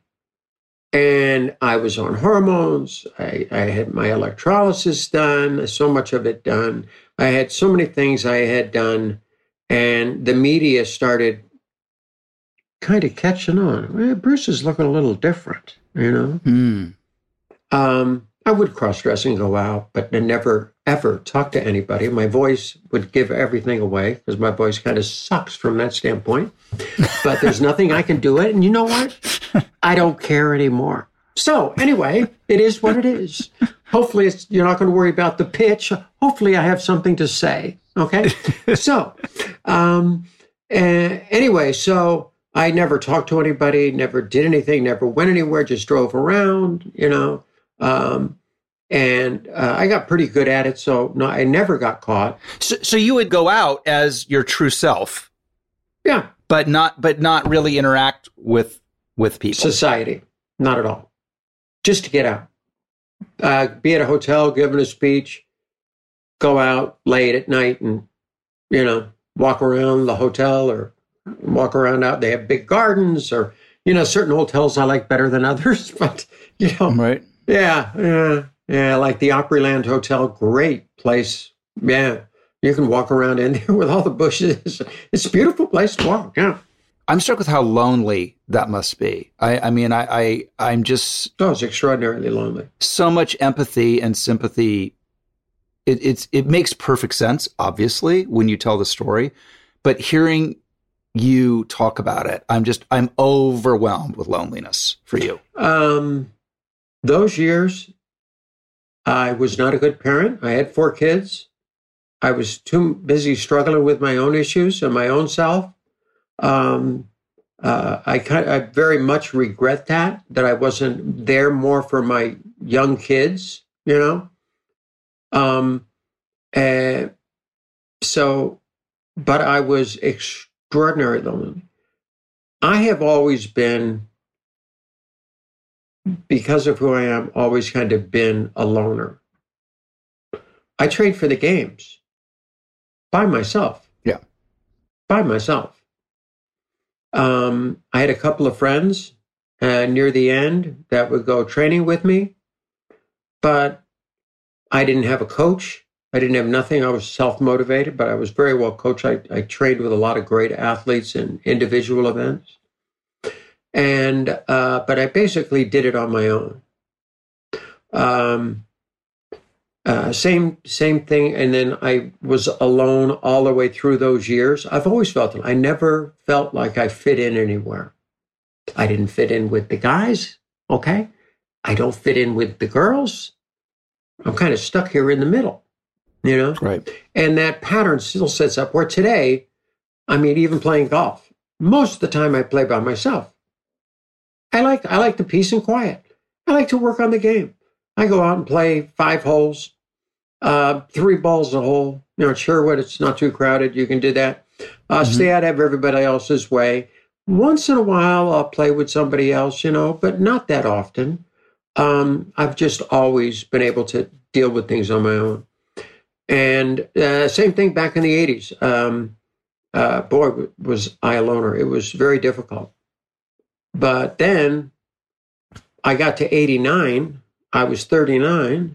And I was on hormones. I, I had my electrolysis done, so much of it done. I had so many things I had done. And the media started kind of catching on. Well, Bruce is looking a little different, you know? Mm. Um, I would cross-dress and go out, but I never, ever talk to anybody. My voice would give everything away because my voice kind of sucks from that standpoint. But there's nothing I can do it. And you know what? I don't care anymore. So anyway, it is what it is. Hopefully it's, you're not going to worry about the pitch. Hopefully I have something to say. Okay. so um, uh, anyway, so I never talked to anybody, never did anything, never went anywhere, just drove around, you know. Um, and uh, I got pretty good at it. So no, I never got caught. So, so you would go out as your true self. Yeah. But not, but not really interact with, with people. Society. Not at all. Just to get out. Uh, be at a hotel, giving a speech, go out late at night and, you know, walk around the hotel or walk around out. They have big gardens or, you know, certain hotels I like better than others, but, you know. Right. Yeah, yeah, yeah, like the Opryland Hotel, great place. Yeah, you can walk around in there with all the bushes. It's a beautiful place to walk, yeah. I'm struck with how lonely that must be. I, I mean, I, I, I'm just... Oh, it's extraordinarily lonely. So much empathy and sympathy. It, it's, it makes perfect sense, obviously, when you tell the story. But hearing you talk about it, I'm just, I'm overwhelmed with loneliness for you. Um... Those years, I was not a good parent. I had four kids. I was too busy struggling with my own issues and my own self. Um, uh, I, kind I very much regret that, that I wasn't there more for my young kids, you know? Um, and so, but I was extraordinarily lonely. I have always been, because of who I am, always kind of been a loner. I trained for the games by myself. Yeah. By myself. Um, I had a couple of friends uh, near the end that would go training with me, but I didn't have a coach. I didn't have nothing. I was self-motivated, but I was very well coached. I, I trained with a lot of great athletes in individual events. And, uh, but I basically did it on my own. Um, uh, same, same thing. And then I was alone all the way through those years. I've always felt it. I never felt like I fit in anywhere. I didn't fit in with the guys. Okay. I don't fit in with the girls. I'm kind of stuck here in the middle, you know? Right. And that pattern still sets up where today, I mean, even playing golf, most of the time I play by myself. I like I like the peace and quiet. I like to work on the game. I go out and play five holes, uh, three balls a hole. You know, Sherwood, it's not too crowded. You can do that. Uh, mm-hmm. Stay out of everybody else's way. Once in a while, I'll play with somebody else, you know, but not that often. Um, I've just always been able to deal with things on my own. And uh, same thing back in the eighties. Um, uh, boy, was I a loner. It was very difficult. But then I got to eighty-nine, I was thirty-nine,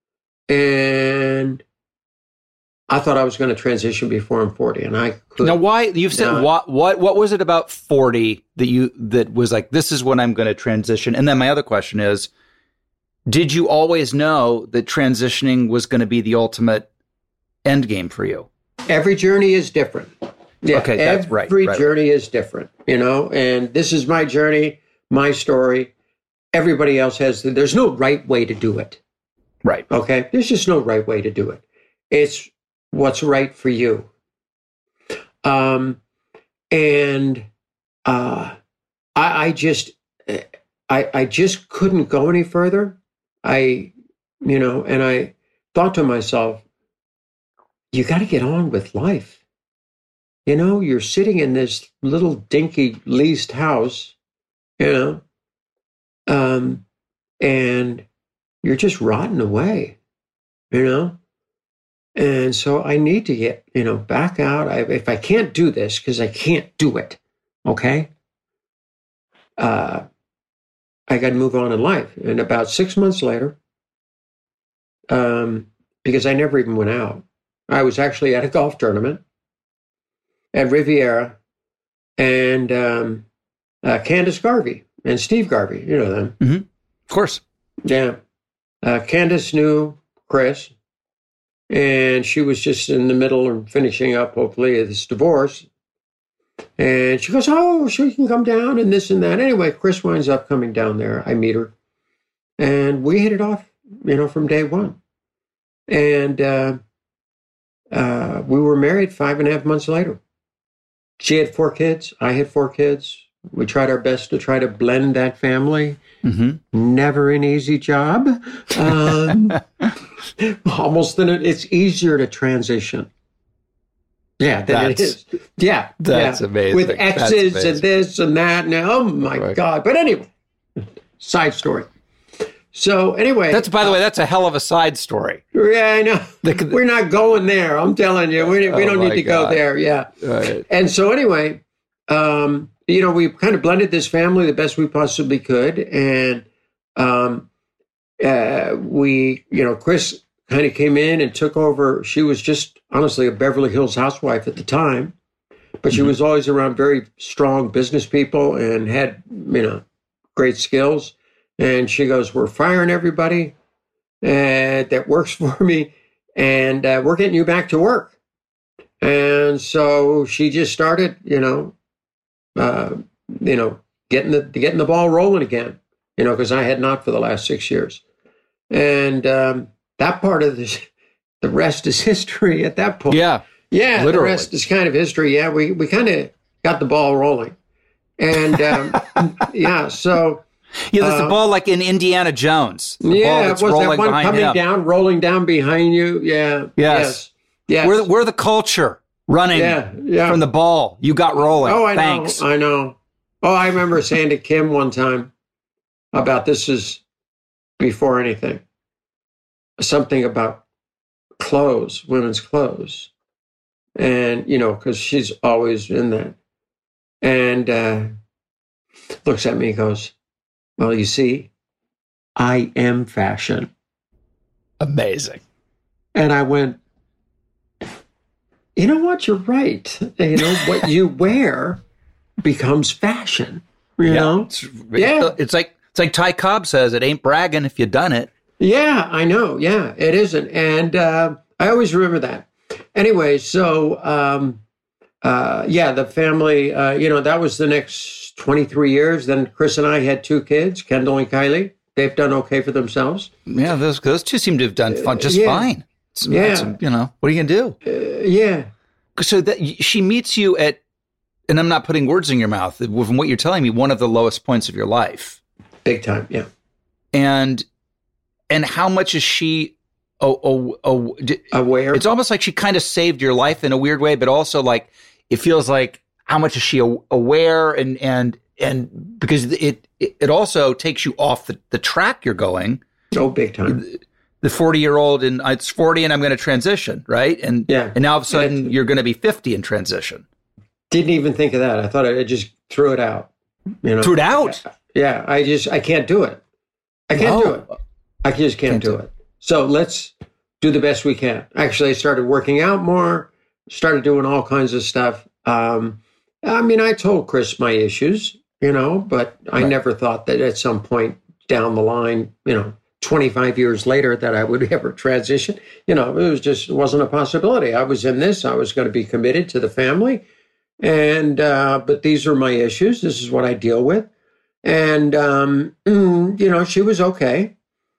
and I thought I was going to transition before I'm forty, and I could. Now, why, you've said, not. what, what, what was it about forty that you, that was like, this is when I'm going to transition? And then my other question is, did you always know that transitioning was going to be the ultimate end game for you? Every journey is different. Yeah, okay, that's every right. Every right. journey is different, you know, and this is my journey, my story. Everybody else has, there's no right way to do it. Right. Okay. There's just no right way to do it. It's what's right for you. Um, and uh, I, I just, I, I just couldn't go any further. I, you know, and I thought to myself, you got to get on with life. You know, you're sitting in this little dinky leased house, you know, um, and you're just rotting away, you know. And so I need to get, you know, back out. I, if I can't do this, because I can't do it, okay, uh, I got to move on in life. And about six months later, um, because I never even went out, I was actually at a golf tournament at Riviera, and um, uh, Candace Garvey and Steve Garvey. You know them. Mm-hmm. Of course. Yeah. Uh, Candace knew Chris, and she was just in the middle of finishing up, hopefully, this divorce. And she goes, oh, she can come down and this and that. Anyway, Chris winds up coming down there. I meet her. And we hit it off, you know, from day one. And uh, uh, we were married five and a half months later. She had four kids. I had four kids. We tried our best to try to blend that family. Mm-hmm. Never an easy job. Um, almost, an, it's easier to transition. Yeah, than it is. Yeah. That's yeah. amazing. With exes and this and that. And oh, my right. God. But anyway, side story. So anyway. That's, by the way, that's a hell of a side story. Yeah, I know. The, We're not going there. I'm telling you. We, we oh don't need to God. go there. Yeah. Right. And so anyway, um, you know, we kind of blended this family the best we possibly could. And um, uh, we, you know, Chris kind of came in and took over. She was just, honestly, a Beverly Hills housewife at the time. But she mm-hmm. was always around very strong business people and had, you know, great skills. And she goes, we're firing everybody uh, that works for me, and uh, we're getting you back to work. And so she just started, you know, uh, you know, getting the getting the ball rolling again, you know, because I had not for the last six years. And um, that part of this, the rest is history at that point. Yeah. Yeah, literally. The rest is kind of history. Yeah, we, we kind of got the ball rolling. And um, yeah, so... Yeah, there's uh, the ball like in Indiana Jones. The yeah, ball that's it was rolling that one behind coming him. down, rolling down behind you. Yeah. Yes. Yes. yes. We're, we're the culture running yeah, yeah. from the ball. You got rolling. Oh, I Thanks. know. I know. Oh, I remember saying to Kim one time about this is before anything, something about clothes, women's clothes. And, you know, because she's always in that. And uh, looks at me and goes, well, you see, I am fashion. Amazing. And I went, you know what? You're right. You know, what you wear becomes fashion. You yeah, know? It's, yeah. It's like it's like Ty Cobb says, it ain't bragging if you done it. Yeah, I know. Yeah, it isn't. And uh, I always remember that. Anyway, so, um, uh, yeah, the family, uh, you know, that was the next twenty-three years. Then Chris and I had two kids, Kendall and Kylie. They've done okay for themselves. Yeah, those those two seem to have done fun, just uh, yeah. fine. It's, yeah. It's, you know, what are you going to do? Uh, yeah. So that she meets you at, and I'm not putting words in your mouth, from what you're telling me, one of the lowest points of your life. Big time, yeah. And and how much is she oh, oh, oh, aware? It's almost like she kind of saved your life in a weird way, but also like it feels like how much is she aware and and and because it it also takes you off the, the track you're going. Oh, big time. The forty-year-old, and it's forty, and I'm going to transition, right? And yeah. and now all of a sudden you're going to be fifty and transition. Didn't even think of that. I thought I just threw it out. You know, threw it out. Yeah, I just I can't do it. I can't no. do it. I just can't, can't do, do it. it. So let's do the best we can. Actually, I started working out more. Started doing all kinds of stuff. Um, I mean, I told Chris my issues, you know, but I right. never thought that at some point down the line, you know, twenty-five years later, that I would ever transition. You know, it was just it wasn't a possibility. I was in this. I was going to be committed to the family. And, uh, but these are my issues. This is what I deal with. And, um, you know, she was okay.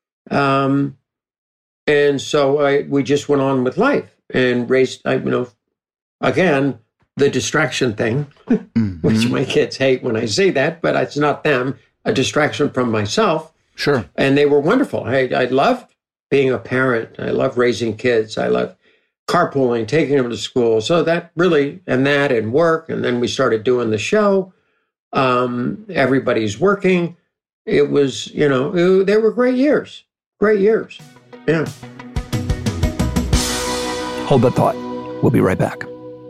Um, and so I, we just went on with life and raised, I, you know, again, the distraction thing, mm-hmm. which my kids hate when I say that, but it's not them, a distraction from myself. Sure. And they were wonderful. I, I loved being a parent. I love raising kids. I love carpooling, taking them to school. So that really, and that and work. And then we started doing the show. Um, everybody's working. It was, you know, it, they were great years. Great years. Yeah. Hold that thought. We'll be right back.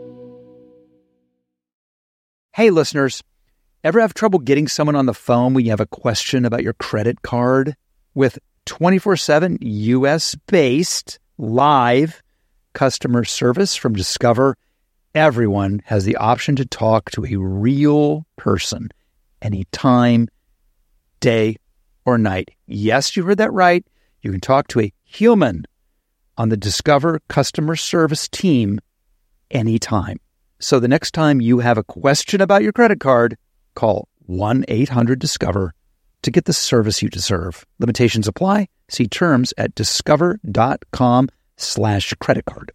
Hey, listeners. Ever have trouble getting someone on the phone when you have a question about your credit card? With twenty-four seven U S-based live customer service from Discover, everyone has the option to talk to a real person anytime, day or night. Yes, you heard that right. You can talk to a human on the Discover customer service team anytime. So the next time you have a question about your credit card, call one eight hundred discover to get the service you deserve. Limitations apply. See terms at discover.com slash credit card.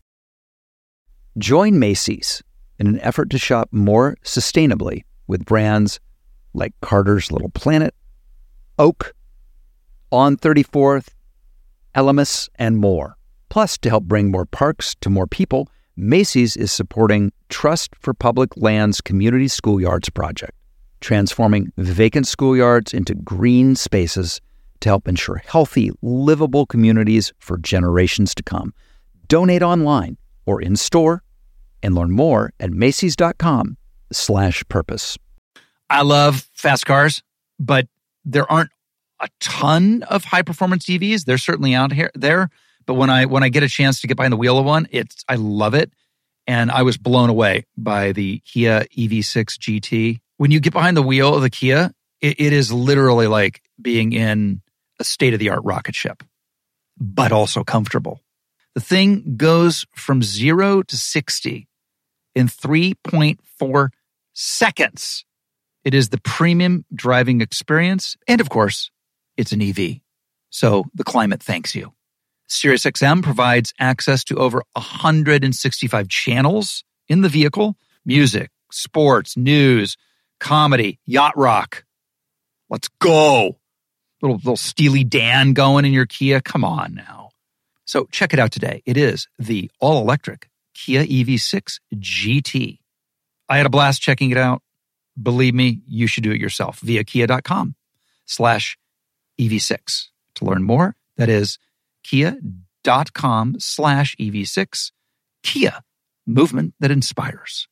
Join Macy's in an effort to shop more sustainably with brands like Carter's Little Planet, Oak, On thirty-fourth, Elemis, and more. Plus, to help bring more parks to more people, Macy's is supporting Trust for Public Lands Community Schoolyards project, transforming vacant schoolyards into green spaces to help ensure healthy, livable communities for generations to come. Donate online or in-store and learn more at macys.com slash purpose. I love fast cars, but there aren't a ton of high-performance E Vs. They're certainly out here there. But when I when I get a chance to get behind the wheel of one, it's I love it. And I was blown away by the Kia E V six G T. When you get behind the wheel of the Kia, it, it is literally like being in a state-of-the-art rocket ship, but also comfortable. The thing goes from zero to sixty in three point four seconds. It is the premium driving experience. And of course, it's an E V. So the climate thanks you. SiriusXM provides access to over one hundred sixty-five channels in the vehicle. Music, sports, news, comedy, yacht rock. Let's go. Little, little Steely Dan going in your Kia. Come on now. So check it out today. It is the all-electric Kia E V six G T. I had a blast checking it out. Believe me, you should do it yourself via kia.com slash EV6. To learn more, that is kia.com slash EV6. Kia, movement that inspires.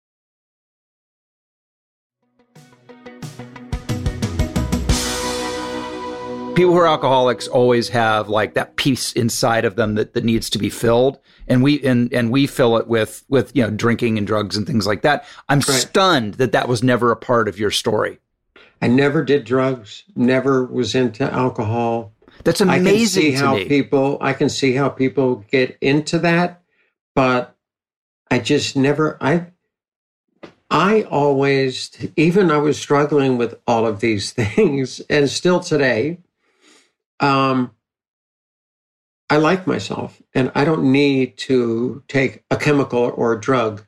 People who are alcoholics always have like that piece inside of them that, that needs to be filled. And we and, and we fill it with, with, you know, drinking and drugs and things like that. I'm right. stunned that that was never a part of your story. I never did drugs, never was into alcohol. That's amazing I can see to how me. people, I can see how people get into that, but I just never, I, I always, even I was struggling with all of these things, and still today, um, I like myself, and I don't need to take a chemical or a drug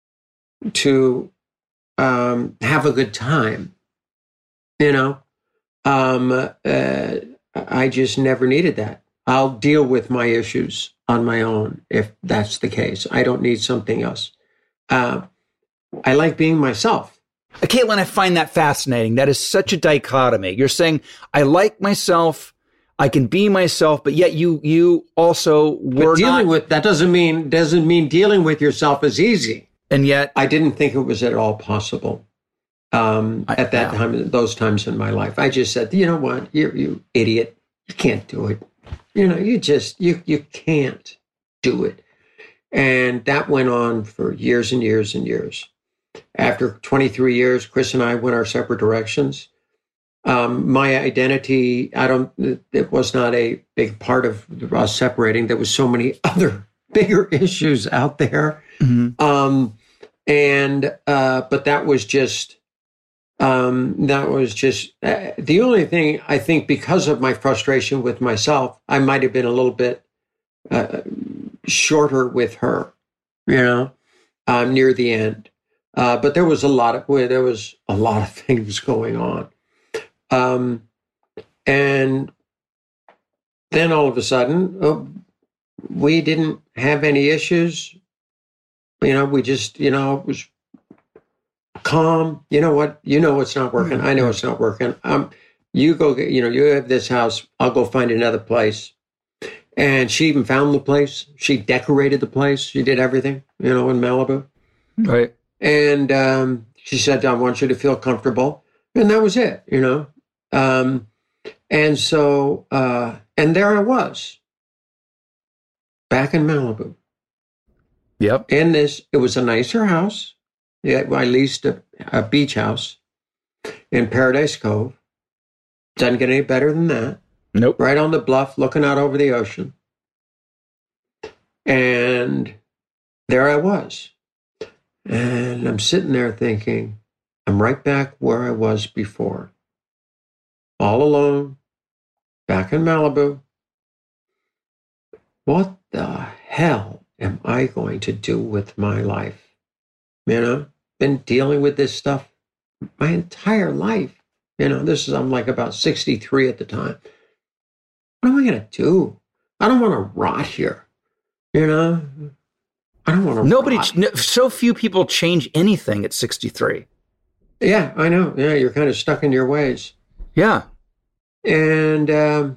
to um, have a good time. You know, um, uh, I just never needed that. I'll deal with my issues on my own if that's the case. I don't need something else. Uh, I like being myself. Caitlin, I find that fascinating. That is such a dichotomy. You're saying, I like myself, I can be myself, but yet you you also were but dealing not... with that doesn't mean doesn't mean dealing with yourself is easy. And yet I didn't think it was at all possible um, I, at that yeah. time, those times in my life. I just said, you know what, you you idiot, you can't do it. You know, you just you you can't do it. And that went on for years and years and years. After twenty-three years, Chris and I went our separate directions. Um, my identity, I don't, it was not a big part of us separating. There was so many other bigger issues out there. Mm-hmm. Um, and, uh, but that was just, um, that was just, uh, the only thing I think, because of my frustration with myself, I might have been a little bit uh, shorter with her, you know, um, near the end. Uh, but there was a lot of well, there was a lot of things going on, um, and then all of a sudden oh, we didn't have any issues. You know, we just you know it was calm. You know what? You know it's not working. I know it's not working. Um, you go get you know you have this house. I'll go find another place. And she even found the place. She decorated the place. She did everything. You know, in Malibu, right. And um, she said, I want you to feel comfortable. And that was it, you know. Um, and so, uh, and there I was, back in Malibu. Yep. In this, it was a nicer house. Yeah, I leased a, a beach house. in Paradise Cove. Doesn't get any better than that. Nope. Right on the bluff, looking out over the ocean. And there I was. And I'm sitting there thinking, I'm right back where I was before. All alone, back in Malibu. What the hell am I going to do with my life? You know, been dealing with this stuff my entire life. You know, this is, I'm like about sixty-three at the time. What am I going to do? I don't want to rot here. You know, I don't want to Nobody, rot. no, so few people change anything at sixty-three. Yeah, I know. Yeah, you're kind of stuck in your ways. Yeah. And, um,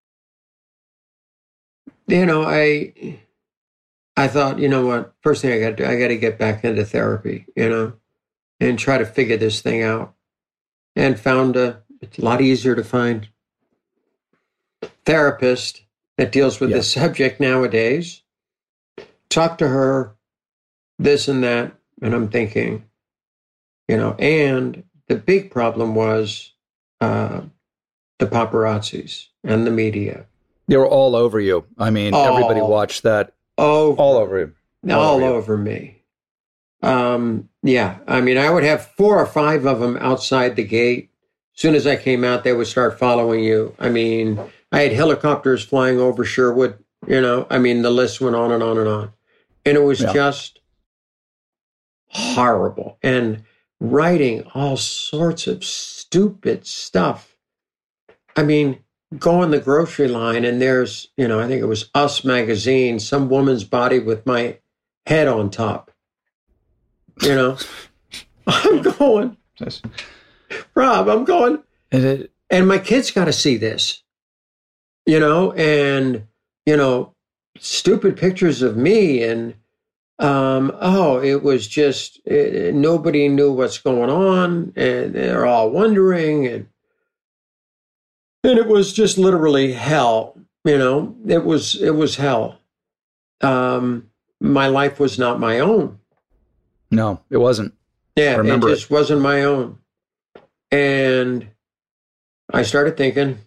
you know, I, I thought, you know what, first thing I got to do, I got to get back into therapy, you know, and try to figure this thing out. And found a, it's a lot easier to find therapist that deals with Yeah. this subject nowadays. Talk to her, this and that. And I'm thinking, you know, and the big problem was uh, the paparazzis and the media. They were all over you. I mean, Oh. everybody watched that Oh, all over you. all, All over you. over me. Um, yeah, I mean, I would have four or five of them outside the gate. As soon as I came out, they would start following you. I mean, I had helicopters flying over Sherwood, you know, I mean, the list went on and on and on. And it was Yeah. just horrible. And writing all sorts of stupid stuff. I mean, go in the grocery line and there's, you know, I think it was Us magazine, some woman's body with my head on top. You know, I'm going, Rob, I'm going, And it, and my kids got to see this, you know, and, you know, stupid pictures of me. And, um, oh, it was just, it, nobody knew what's going on. And they're all wondering. And, and it was just literally hell, you know, it was, it was hell. Um, my life was not my own. no, it wasn't. Yeah, it remember just wasn't my own. And I started thinking,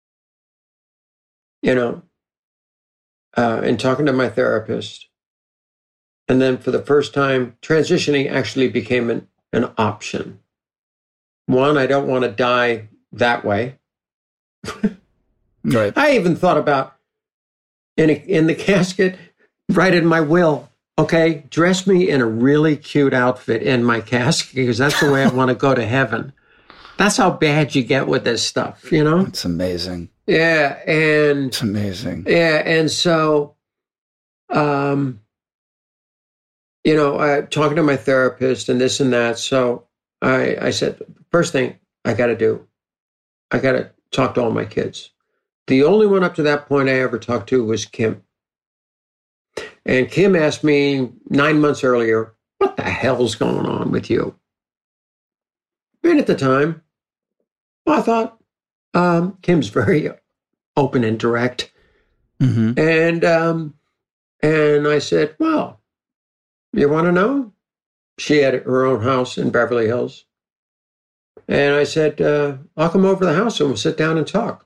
you know, uh, and talking to my therapist. And then for the first time, transitioning actually became an, an option. One, I don't want to die that way. Right. I even thought about in, a, in the casket, right in my will, okay, dress me in a really cute outfit in my casket because that's the way I want to go to heaven. That's how bad you get with this stuff, you know? It's amazing. Yeah, and It's amazing. yeah, and so, um, you know, I talking to my therapist and this and that. So I, I said, first thing I got to do, I got to talk to all my kids. The only one up to that point I ever talked to was Kim. And Kim asked me nine months earlier, what the hell's going on with you? And at the time, well, I thought, um, Kim's very open and direct. Mm-hmm. And um, and I said, well, you want to know? She had her own house in Beverly Hills. And I said, uh, I'll come over to the house and we'll sit down and talk.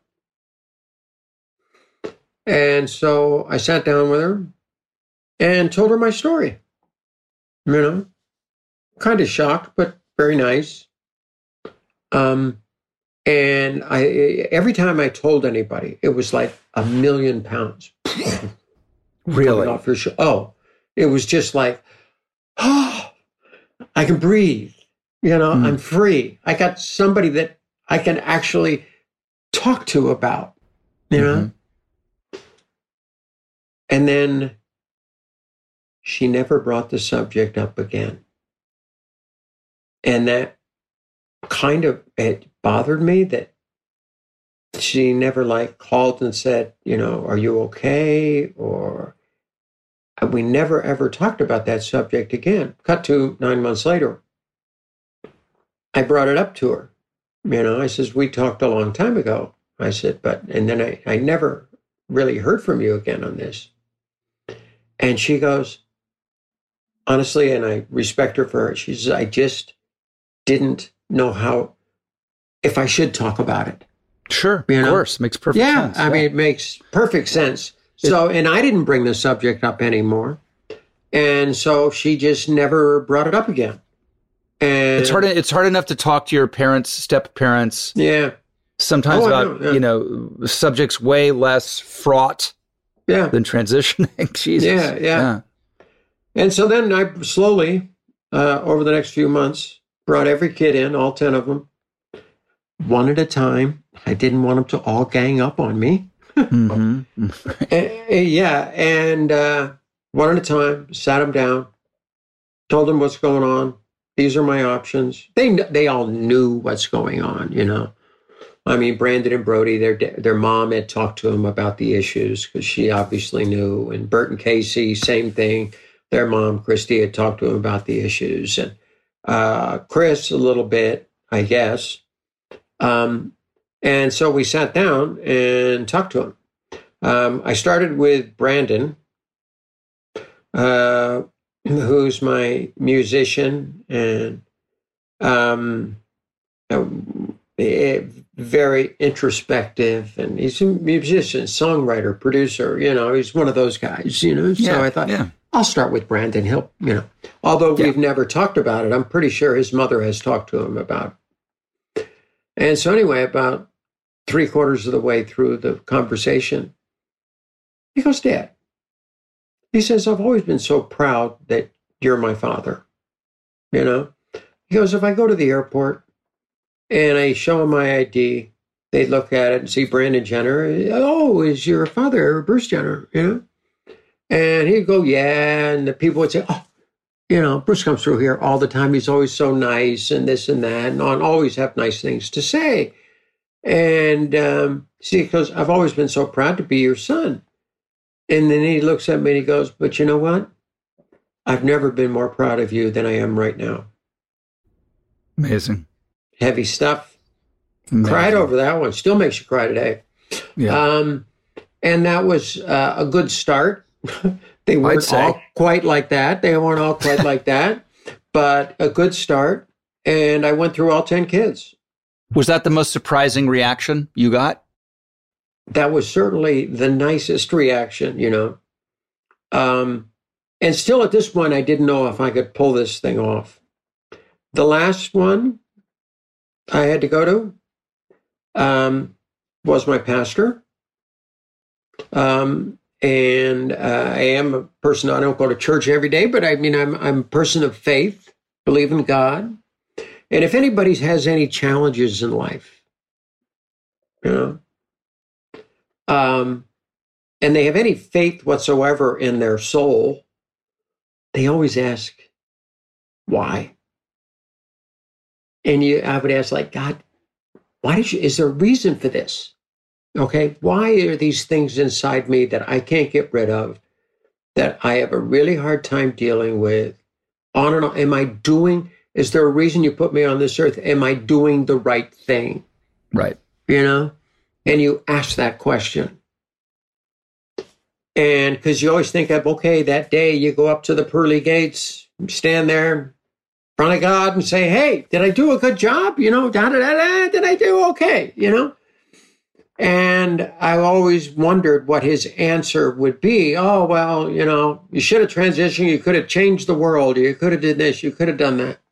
And so I sat down with her and told her my story. You know, kind of shocked, but very nice. Um, and I every time I told anybody, it was like a million pounds. Really? Off your sh- oh, it was just like, oh, I can breathe. You know, Mm. I'm free. I got somebody that I can actually talk to about, you know? Mm-hmm. And then she never brought the subject up again. And that kind of, it bothered me that she never like called and said, you know, are you okay? Or we never ever talked about that subject again. Cut to nine months later. I brought it up to her. You know, I says, we talked a long time ago. I said, but, and then I, I never really heard from you again on this. And she goes, honestly, and I respect her for it, she says, I just didn't know how if I should talk about it. Sure, You of know? course. Makes perfect Yeah, sense. I mean, it makes perfect sense. So, and I didn't bring the subject up anymore. And so she just never brought it up again. And it's hard. It's hard enough to talk to your parents, step parents, Yeah, sometimes Oh, I about know, yeah. you know subjects way less fraught yeah. than transitioning. Jesus. Yeah, yeah. And so then I slowly, uh, over the next few months, brought every kid in, all ten of them, one at a time. I didn't want them to all gang up on me. hmm Uh, yeah, and uh, one at a time, sat them down, told them what's going on. These are my options. They they all knew what's going on, you know. I mean, Brandon and Brody, their their mom had talked to them about the issues because she obviously knew. And Bert and Casey, same thing. Their mom, Christy, had talked to them about the issues. And uh, Chris, a little bit, I guess. Um, and so we sat down and talked to him. Um, I started with Brandon, uh, who's my musician and um, a, a very introspective, and he's a musician, songwriter, producer. You know, he's one of those guys. You know, so Yeah, I thought, yeah. I'll start with Brandon. He'll, you know, although Yeah. we've never talked about it, I'm pretty sure his mother has talked to him about it. And so anyway, about three quarters of the way through the conversation, he goes, Dad, he says, I've always been so proud that you're my father. You know, he goes, if I go to the airport and I show him my I D, they look at it and see Brandon Jenner. Oh, is your father Bruce Jenner? You know, and he'd go, yeah. And the people would say, oh, you know, Bruce comes through here all the time. He's always so nice and this and that, and always have nice things to say. And um, see, because I've always been so proud to be your son. And then he looks at me and he goes, but you know what? I've never been more proud of you than I am right now. Amazing. Heavy stuff. Amazing. Cried over that one. Still makes you cry today. Yeah. Um, and that was uh, a good start. They weren't say. all quite like that. They weren't all quite like that, but a good start. And I went through all ten kids. Was that the most surprising reaction you got? That was certainly the nicest reaction, you know. Um, and still at this point, I didn't know if I could pull this thing off. The last one I had to go to um, was my pastor. Um, and uh, I am a person, I don't go to church every day, but I mean, I'm, I'm a person of faith, believe in God. And if anybody has any challenges in life, you know, um, and they have any faith whatsoever in their soul, they always ask, why? And you, I would ask, like, God, why did you, is there a reason for this? Okay, why are these things inside me that I can't get rid of, that I have a really hard time dealing with? On and on. Am I doing, is there a reason you put me on this earth? Am I doing the right thing? Right. You know? And you ask that question. And because you always think of, okay, that day you go up to the pearly gates, stand there in front of God and say, hey, did I do a good job? You know, da, da, da, da, did I do okay? You know? And I always wondered what his answer would be. Oh, well, you know, you should have transitioned. You could have changed the world. You could have did this. You could have done that.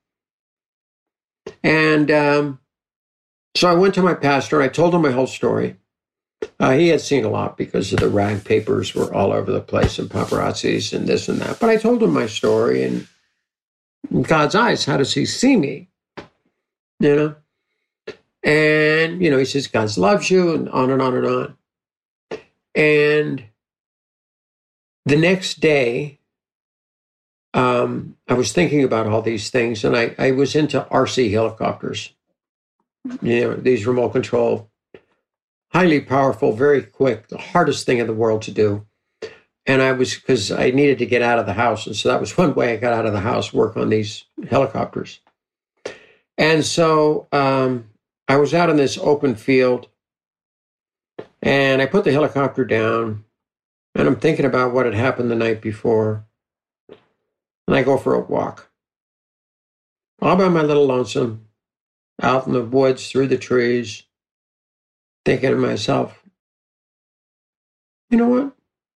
And um, so I went to my pastor. I told him my whole story. Uh, he had seen a lot because of the rag papers were all over the place and paparazzis and this and that. But I told him my story, and in God's eyes, how does he see me? You know? And, you know, he says, God loves you, and on and on and on. And the next day, um, I was thinking about all these things, and I, I was into R C helicopters. You know, these remote control, highly powerful, very quick, the hardest thing in the world to do. And I was, because I needed to get out of the house. And so that was one way I got out of the house, work on these helicopters. And so um, I was out in this open field, and I put the helicopter down, and I'm thinking about what had happened the night before. And I go for a walk, all by my little lonesome, out in the woods through the trees, thinking to myself, you know what?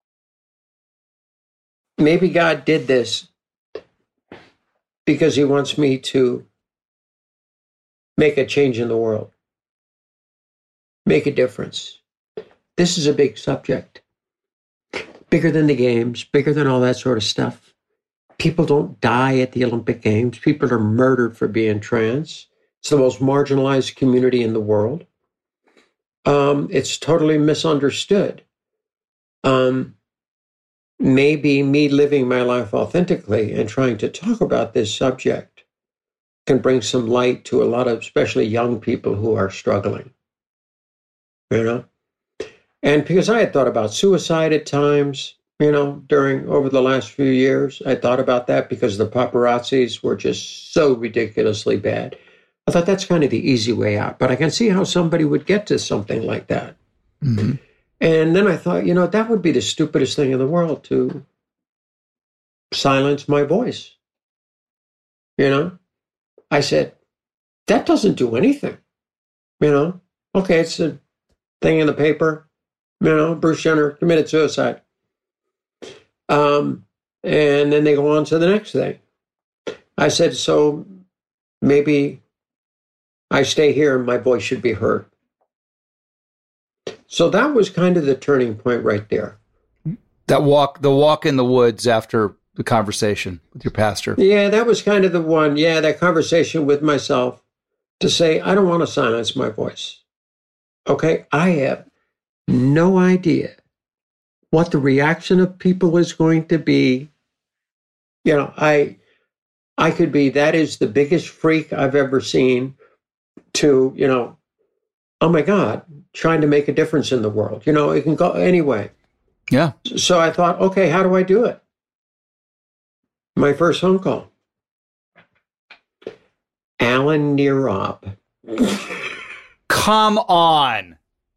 Maybe God did this because he wants me to make a change in the world, make a difference. This is a big subject, bigger than the games, bigger than all that sort of stuff. People don't die at the Olympic Games. People are murdered for being trans. It's the most marginalized community in the world. Um, it's totally misunderstood. Um, maybe me living my life authentically and trying to talk about this subject can bring some light to a lot of, especially young people who are struggling. You know? And because I had thought about suicide at times, you know, during, over the last few years, I thought about that because the paparazzis were just so ridiculously bad. I thought that's kind of the easy way out, but I can see how somebody would get to something like that. Mm-hmm. And then I thought, you know, that would be the stupidest thing in the world, to silence my voice. You know, I said, that doesn't do anything. You know, okay, it's a thing in the paper. You know, Bruce Jenner committed suicide. Um, and then they go on to the next thing. I said, so maybe I stay here and my voice should be heard. So that was kind of the turning point right there. That walk, the walk in the woods after the conversation with your pastor. Yeah, that was kind of the one. Yeah, that conversation with myself to say, I don't want to silence my voice. Okay, I have no idea what the reaction of people is going to be. You know, I I could be, that is the biggest freak I've ever seen, to, you know, oh my God, trying to make a difference in the world. You know, it can go anyway. Yeah. So I thought, okay, how do I do it? My first phone call. Alan Neerob. Come on.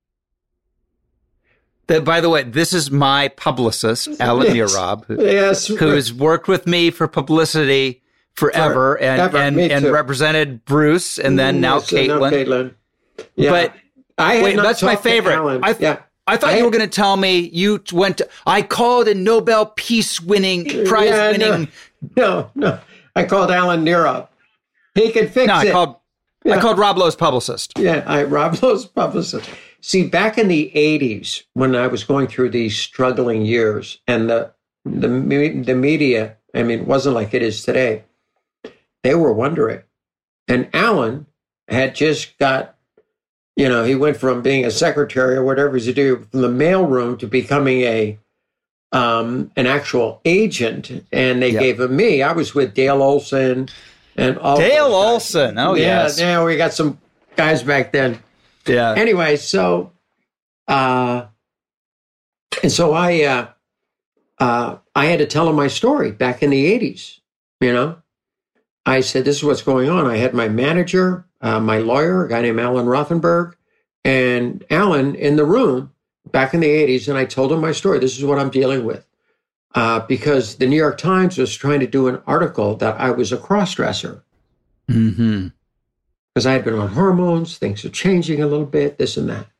That, by the way, this is my publicist, Alan Yes. Neerob, Yes. who has worked with me for publicity forever, and Forever. and, Me and too. represented Bruce, and then now Yes, and now Caitlin. Caitlin. Yeah. But I had wait, not that's my talked to favorite. Alan. I, yeah. I thought I you had- were going to tell me you t- went to, I called a Nobel Peace winning, prize Yeah, winning. No, no, no. I called Alan Neerob. He could fix No, it. I called, Yeah. I called Rob Lowe's publicist. Yeah, I Rob Lowe's publicist. See, back in the eighties, when I was going through these struggling years, and the the me- the media, I mean, it wasn't like it is today. They were wondering, and Alan had just got, you know, he went from being a secretary or whatever he's do from the mailroom to becoming a um, an actual agent, and they Yep. gave him me. I was with Dale Olson and all Dale those guys. Olson. Oh, yeah, yes. yeah, we got some guys back then. Yeah. Anyway, so, uh, and so I, uh, uh, I had to tell him my story back in the eighties. You know, I said, "This is what's going on." I had my manager, uh, my lawyer, a guy named Alan Rothenberg, and Alan in the room back in the eighties, and I told him my story. This is what I'm dealing with, uh, because the New York Times was trying to do an article that I was a crossdresser. Mm-hmm. Because I had been on hormones, things are changing a little bit, this and that.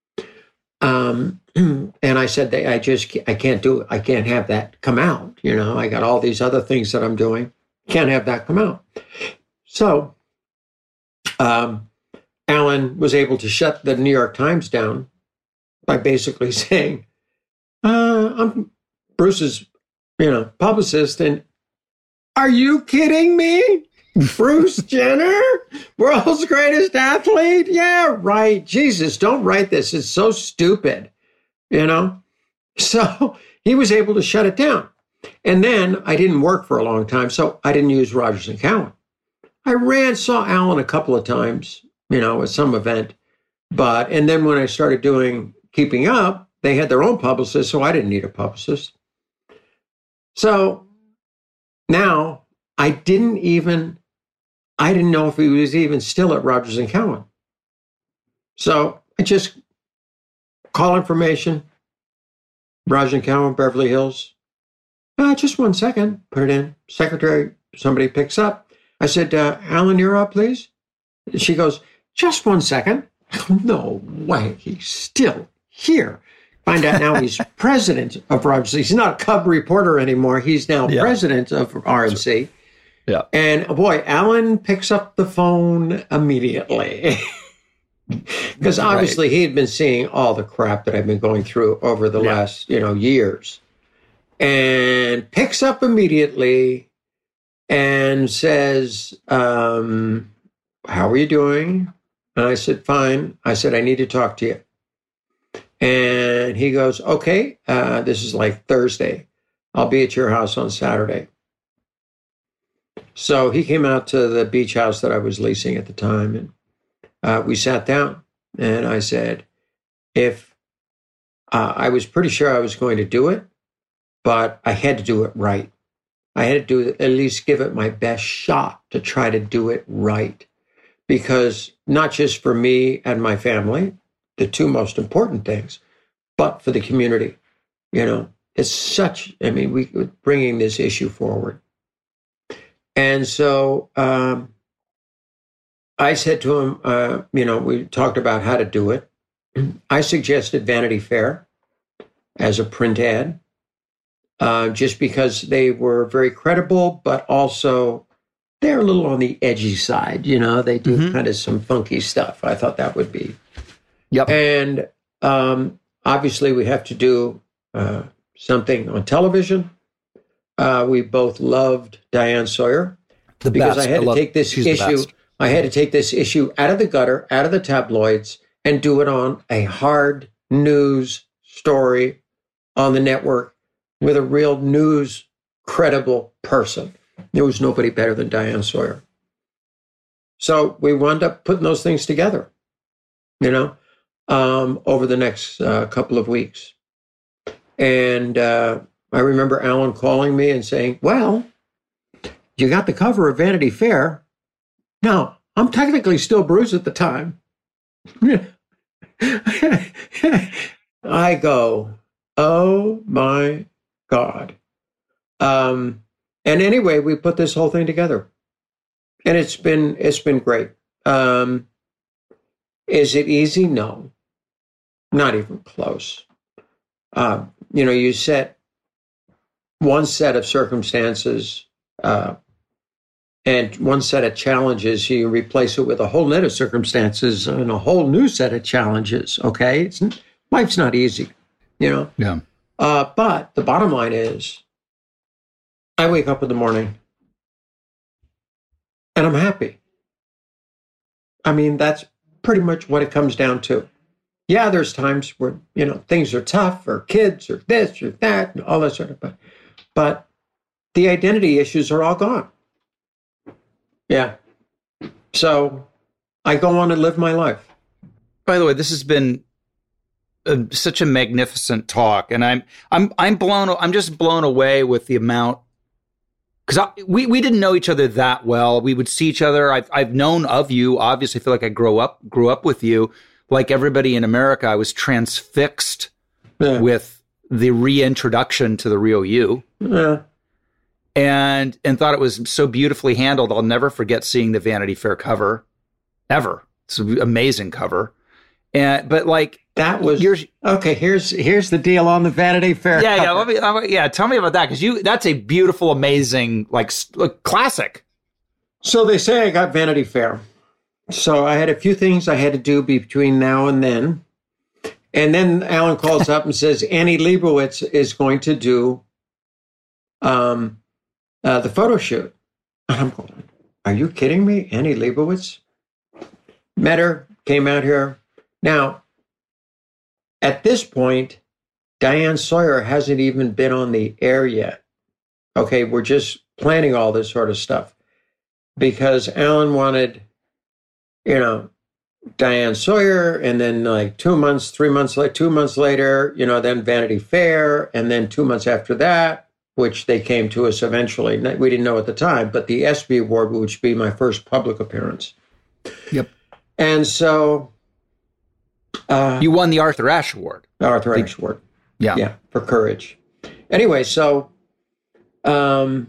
Um, and I said, I just, I can't do it. I can't have that come out. You know, I got all these other things that I'm doing. Can't have that come out. So, um, Alan was able to shut the New York Times down by basically saying, uh, I'm Bruce's, you know, publicist. And are you kidding me? Bruce Jenner, world's greatest athlete? Yeah, right. Jesus, don't write this. It's so stupid, you know? So he was able to shut it down. And then I didn't work for a long time, so I didn't use Rogers and Cowan. I ran, saw Alan a couple of times, you know, at some event. But, and then when I started doing Keeping Up, they had their own publicist, so I didn't need a publicist. So now I didn't even... I didn't know if he was even still at Rogers and Cowan. So I just call information, Rogers and Cowan, Beverly Hills. Uh, just one second, put it in. Secretary, somebody picks up. I said, uh, Alan, you're up, please. She goes, just one second. No way. He's still here. Find out now he's president of R M C. He's not a Cub reporter anymore. He's now yeah. president of R M C. Yeah. And boy, Alan picks up the phone immediately. Because obviously right. he had been seeing all the crap that I've been going through over the yeah. last, you know, years. And picks up immediately and says, um, how are you doing? And I said, fine. I said, I need to talk to you. And he goes, okay, uh, this is like Thursday. I'll be at your house on Saturday. So he came out to the beach house that I was leasing at the time, and uh, we sat down. And I said, if uh, I was pretty sure I was going to do it, but I had to do it right. I had to do it, at least give it my best shot to try to do it right. Because not just for me and my family, the two most important things, but for the community. You know, it's such, I mean, we bringing this issue forward. And so um, I said to him, uh, you know, we talked about how to do it. I suggested Vanity Fair as a print ad, uh, just because they were very credible, but also they're a little on the edgy side. You know, they do mm-hmm. kind of some funky stuff. I thought that would be. Yep. And um, obviously we have to do uh, something on television. Uh, we both loved Diane Sawyer the because best. I had I to love, take this issue. I had to take this issue out of the gutter, out of the tabloids, and do it on a hard news story on the network with a real news credible person. There was nobody better than Diane Sawyer. So we wound up putting those things together, you know, um, over the next uh, couple of weeks. And uh, I remember Alan calling me and saying, well, you got the cover of Vanity Fair. Now, I'm technically still Bruce at the time. I go, oh my God. Um, and anyway, we put this whole thing together. And it's been it's been great. Um, is it easy? No. Not even close. Uh, you know, you set one set of circumstances uh, and one set of challenges, you replace it with a whole net of circumstances and a whole new set of challenges, okay? It's, life's not easy, you know? Yeah. Uh, but the bottom line is, I wake up in the morning and I'm happy. I mean, that's pretty much what it comes down to. Yeah, there's times where, you know, things are tough, or kids, or this, or that, and all that sort of stuff. But the identity issues are all gone. Yeah. So I go on and live my life. By the way, this has been a, such a magnificent talk, and I'm I'm I'm blown. I'm just blown away with the amount. Because we, we didn't know each other that well. We would see each other. I've I've known of you. Obviously, I feel like I grew up grew up with you. Like everybody in America, I was transfixed yeah. with the reintroduction to the real you. Yeah. And and thought it was so beautifully handled. I'll never forget seeing the Vanity Fair cover, ever. It's an amazing cover. And but like that was okay. Here's here's the deal on the Vanity Fair. Yeah, cover. yeah. Let me, let me, yeah. Tell me about that, because you that's a beautiful, amazing, like, like classic. So they say I got Vanity Fair. So I had a few things I had to do between now and then. And then Alan calls up and says, Annie Leibovitz is going to do um, uh, the photo shoot. And I'm going, are you kidding me? Annie Leibovitz? Met her, came out here. Now, at this point, Diane Sawyer hasn't even been on the air yet. Okay, we're just planning all this sort of stuff. Because Alan wanted... you know, Diane Sawyer, and then like two months, three months, like two months later, you know, then Vanity Fair, and then two months after that, which they came to us eventually. We didn't know at the time, but the ESPY Award, which would be my first public appearance. Yep. And so... Uh, you won the Arthur Ashe Award. The Arthur Ashe Award. Yeah. Yeah, for courage. Anyway, so... Um,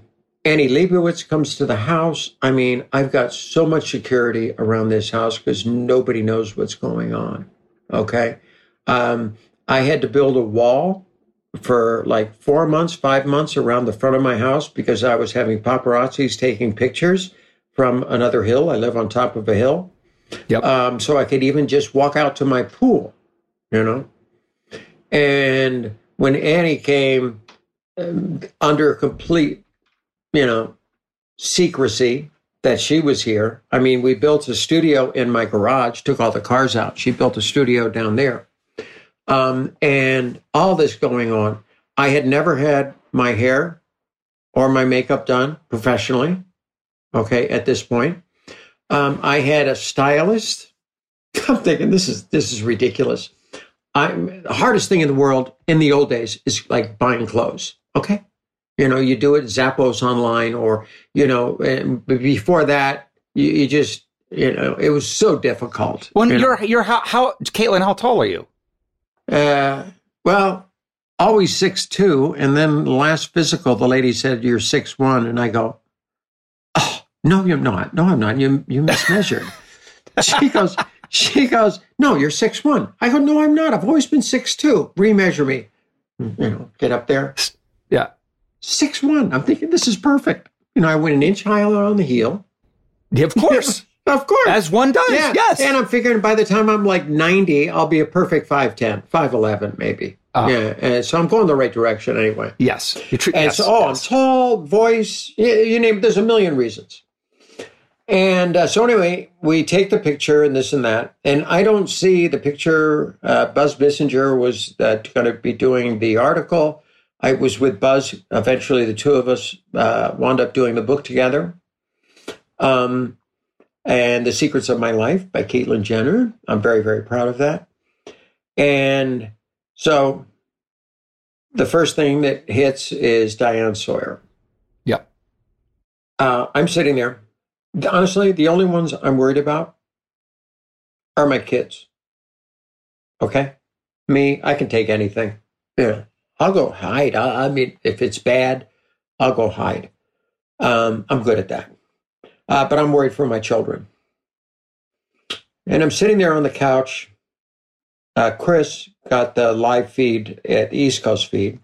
Annie Leibovitz comes to the house. I mean, I've got so much security around this house because nobody knows what's going on. Okay. Um, I had to build a wall for like four months, five months around the front of my house because I was having paparazzis taking pictures from another hill. I live on top of a hill. Yep. Um, so I could even just walk out to my pool, you know. And when Annie came um, under complete, you know, secrecy that she was here. I mean, we built a studio in my garage, took all the cars out. She built a studio down there. Um, and all this going on. I had never had my hair or my makeup done professionally, okay, at this point. Um, I had a stylist. I'm thinking, this is this is ridiculous. I'm, the hardest thing in the world in the old days is like buying clothes, okay? You know, you do it Zappos online or, you know, and before that, you, you just, you know, it was so difficult. When you you're, know? you're, how, how, Caitlin, how tall are you? Uh, well, always six two. And then the last physical, the lady said, you're six one. And I go, oh, no, you're not. No, I'm not. You, you mismeasured. She goes, she goes, no, you're six one. I go, no, I'm not. I've always been six two. Remeasure me. You know, get up there. Yeah. six one. I'm thinking this is perfect. You know, I went an inch higher on the heel. Yeah, of course. Of course. As one does. Yeah. Yes. And I'm figuring by the time I'm like ninety, I'll be a perfect five ten, five eleven maybe. Uh, yeah. And so I'm going the right direction anyway. Yes. You tr- And yes, so, oh, yes. I'm tall, voice, you, you name it. There's a million reasons. And uh, so anyway, we take the picture and this and that. And I don't see the picture. Uh, Buzz Bissinger was uh, going to be doing the article. I was with Buzz. Eventually, the two of us uh, wound up doing the book together. Um, and The Secrets of My Life by Caitlyn Jenner. I'm very, very proud of that. And so the first thing that hits is Diane Sawyer. Yep. Uh, I'm sitting there. Honestly, the only ones I'm worried about are my kids. Okay? Me, I can take anything. Yeah. I'll go hide. I, I mean, if it's bad, I'll go hide. Um, I'm good at that. Uh, but I'm worried for my children. And I'm sitting there on the couch. Uh, Chris got the live feed at the East Coast feed.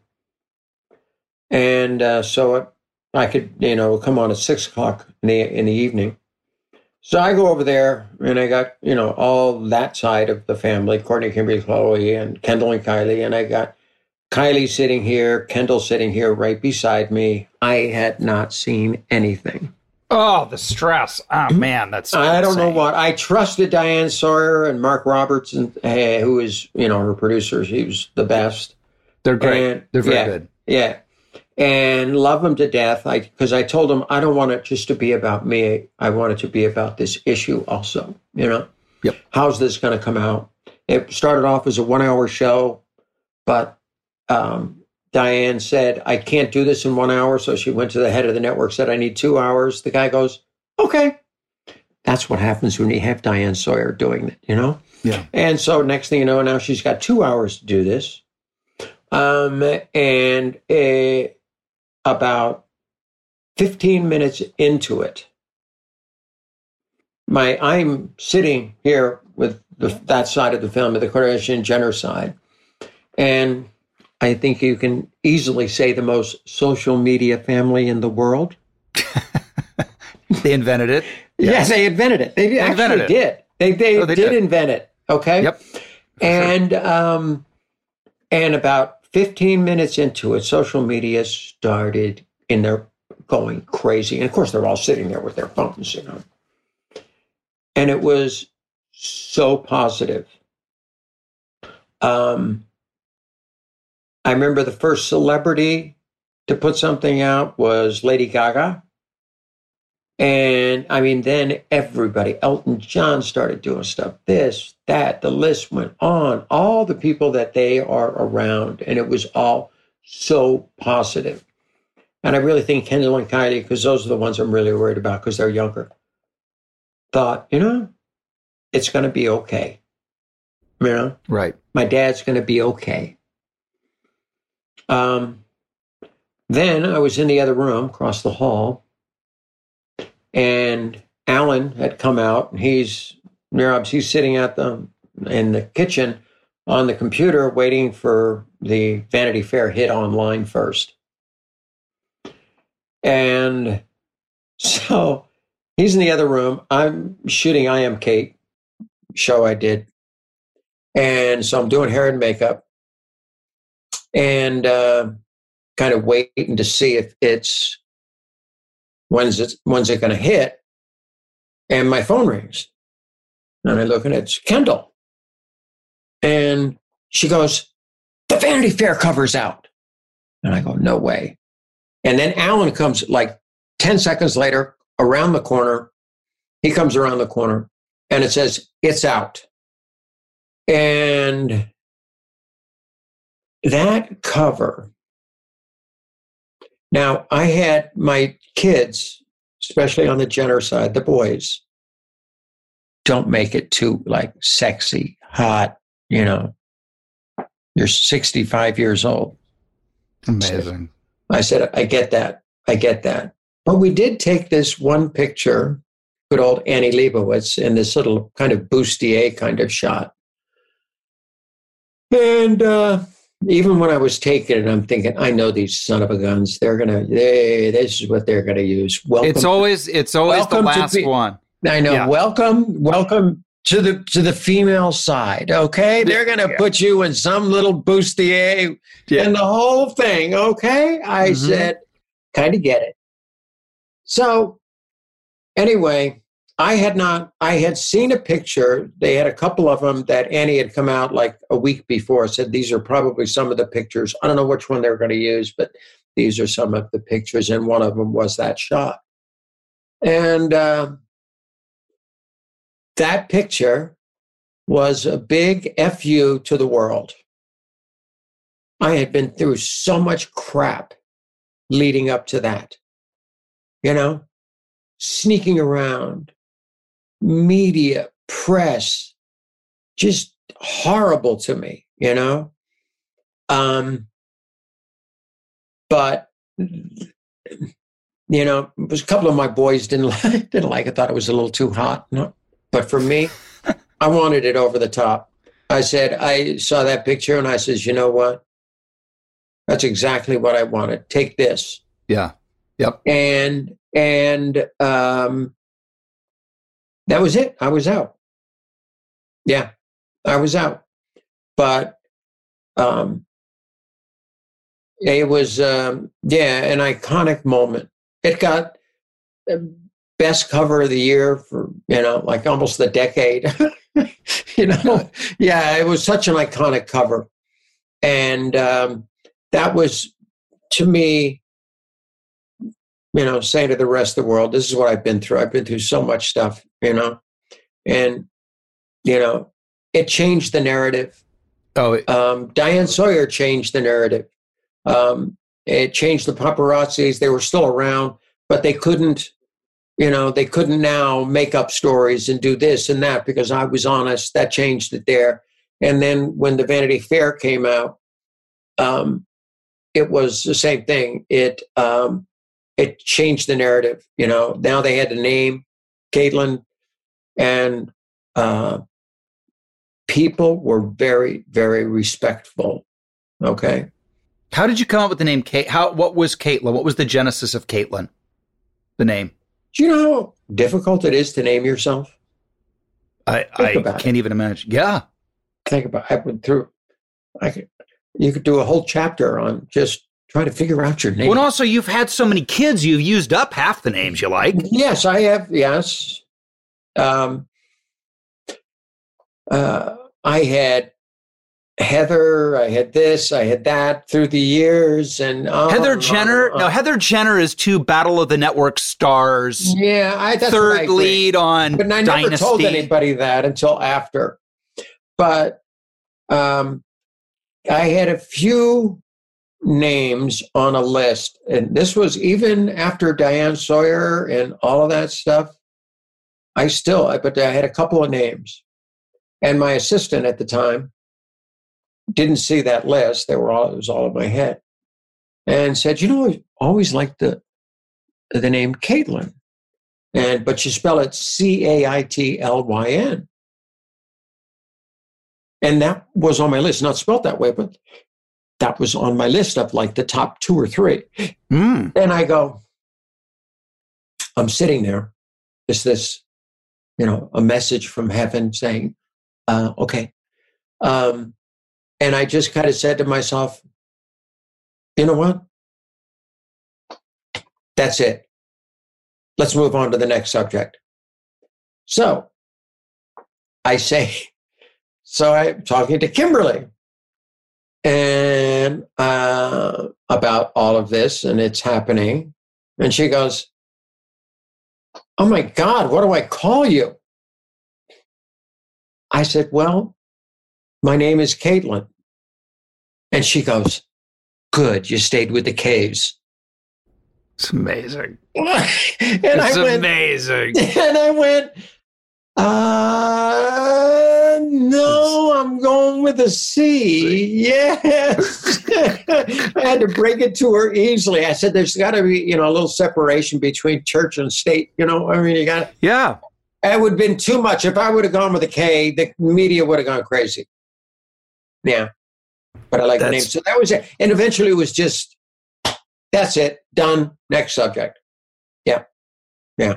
And uh, so it, I could, you know, come on at six o'clock in the, in the evening. So I go over there and I got, you know, all that side of the family, Courtney, Kimberly, Chloe, and Kendall and Kylie. And I got Kylie sitting here, Kendall sitting here right beside me. I had not seen anything. Oh, the stress. Oh, man, that's I don't insane. know what. I trusted Diane Sawyer and Mark Roberts, and, uh, who is, you know, her producer. He was the best. They're great. And, They're very yeah, good. Yeah. And love them to death. I Because I told them I don't want it just to be about me. I want it to be about this issue also, you know? Yep. How's this going to come out? It started off as a one-hour show, but um, Diane said, I can't do this in one hour. So she went to the head of the network, said, I need two hours. The guy goes, okay. That's what happens when you have Diane Sawyer doing it, you know? Yeah. And so next thing you know, now she's got two hours to do this. Um, and uh, about fifteen minutes into it, my I'm sitting here with the, that side of the film, the Kardashian-Jenner side, and I think you can easily say the most social media family in the world. They invented it. Yes, they invented it. They, they actually invented it. did. They they, Oh, they did, did. invent it. Okay. Yep. And um, and about fifteen minutes into it, social media started in their going crazy, and of course they're all sitting there with their phones, you know. And it was so positive. Um, I remember the first celebrity to put something out was Lady Gaga. And I mean, then everybody, Elton John started doing stuff, this, that, the list went on, all the people that they are around. And it was all so positive. And I really think Kendall and Kylie, because those are the ones I'm really worried about because they're younger, thought, you know, it's going to be okay. You know, Right. my dad's going to be okay. Um, then I was in the other room across the hall, and Alan had come out, and he's he's sitting at the in the kitchen on the computer waiting for the Vanity Fair hit online first. And so he's in the other room. I'm shooting I Am Kate show I did. And so I'm doing hair and makeup and uh, kind of waiting to see if it's, when's it, when's it going to hit? And my phone rings. And I look and it's Kendall. And she goes, the Vanity Fair cover's out. And I go, no way. And then Alan comes like ten seconds later around the corner. He comes around the corner and it says, it's out. And that cover. Now, I had my kids, especially on the Jenner side, the boys, don't make it too like sexy, hot, you know. You're sixty-five years old. Amazing. I said, I get that. I get that. But we did take this one picture, good old Annie Leibovitz, in this little kind of bustier kind of shot. And uh, even when I was taking it, I'm thinking, I know these son of a guns. They're gonna. They, this is what they're gonna use. Welcome. It's always. It's always the last be, one. I know. Yeah. Welcome. Welcome to the to the female side. Okay, they're gonna yeah. put you in some little bustier yeah. and the whole thing. Okay, I mm-hmm. said, kind of get it. So, anyway. I had not, I had seen a picture. They had a couple of them that Annie had come out like a week before, said these are probably some of the pictures. I don't know which one they were going to use, but these are some of the pictures. And one of them was that shot. And uh, that picture was a big F U to the world. I had been through so much crap leading up to that, you know, sneaking around. Media, press, just horrible to me, you know? Um, but, you know, it was a couple of my boys didn't like, didn't like it, thought it was a little too hot. No. But for me, I wanted it over the top. I said, I saw that picture and I says, you know what? That's exactly what I wanted. Take this. Yeah. Yep. And, and, um, that was it. I was out. Yeah, I was out. But um, it was, um, yeah, an iconic moment. It got best cover of the year for, you know, like almost the decade. you know, yeah, it was such an iconic cover. And um, that was, to me, you know, saying to the rest of the world, this is what I've been through. I've been through so much stuff, you know, and, you know, it changed the narrative. Oh, it- um, Diane Sawyer changed the narrative. Um, it changed the paparazzis. They were still around, but they couldn't, you know, they couldn't now make up stories and do this and that because I was honest. That changed it there. And then when the Vanity Fair came out, um, it was the same thing. It, um, It changed the narrative, you know. Now they had to name Caitlin, and uh, people were very, very respectful. Okay. How did you come up with the name Kate? How? What was Caitlin? What was the genesis of Caitlin? The name. Do you know how difficult it is to name yourself? I, I can't it. even imagine. Yeah. Think about it. I went through. I could. You could do a whole chapter on just. Trying to figure out your name. Well, and also you've had so many kids, you've used up half the names you like. Yes, I have. Yes. Um, uh, I had Heather, I had this, I had that through the years. And oh, Heather Jenner. Oh, oh. No, Heather Jenner is two Battle of the Network stars. Yeah. I, that's third I lead on But I never Dynasty. told anybody that until after. But um, I had a few names on a list, and this was even after Diane Sawyer and all of that stuff. I still, I but I had a couple of names, and my assistant at the time didn't see that list. They were all, it was all in my head. and said, you know, I always liked the, the name Caitlin. And, but you spell it C A I T L Y N. And that was on my list, not spelled that way, but that was on my list of like the top two or three. Mm. And I go, I'm sitting there. Is this, you know, a message from heaven saying, uh, okay. Um, and I just kind of said to myself, you know what? That's it. Let's move on to the next subject. So I say, so I'm talking to Kimberly and uh, about all of this, and it's happening. And she goes, oh my God, what do I call you? I said, well, my name is Caitlin. And she goes, good, you stayed with the K's. It's amazing. and it's I went, amazing. And I went, uh, no, I'm going with a C. Yes. I had to break it to her easily. I said, there's got to be, you know, a little separation between church and state. You know, I mean, you got yeah. It would have been too much. If I would have gone with a K, the media would have gone crazy. Yeah. But I like That's... the name. So that was it. And eventually it was just, that's it. Done. Next subject. Yeah. Yeah.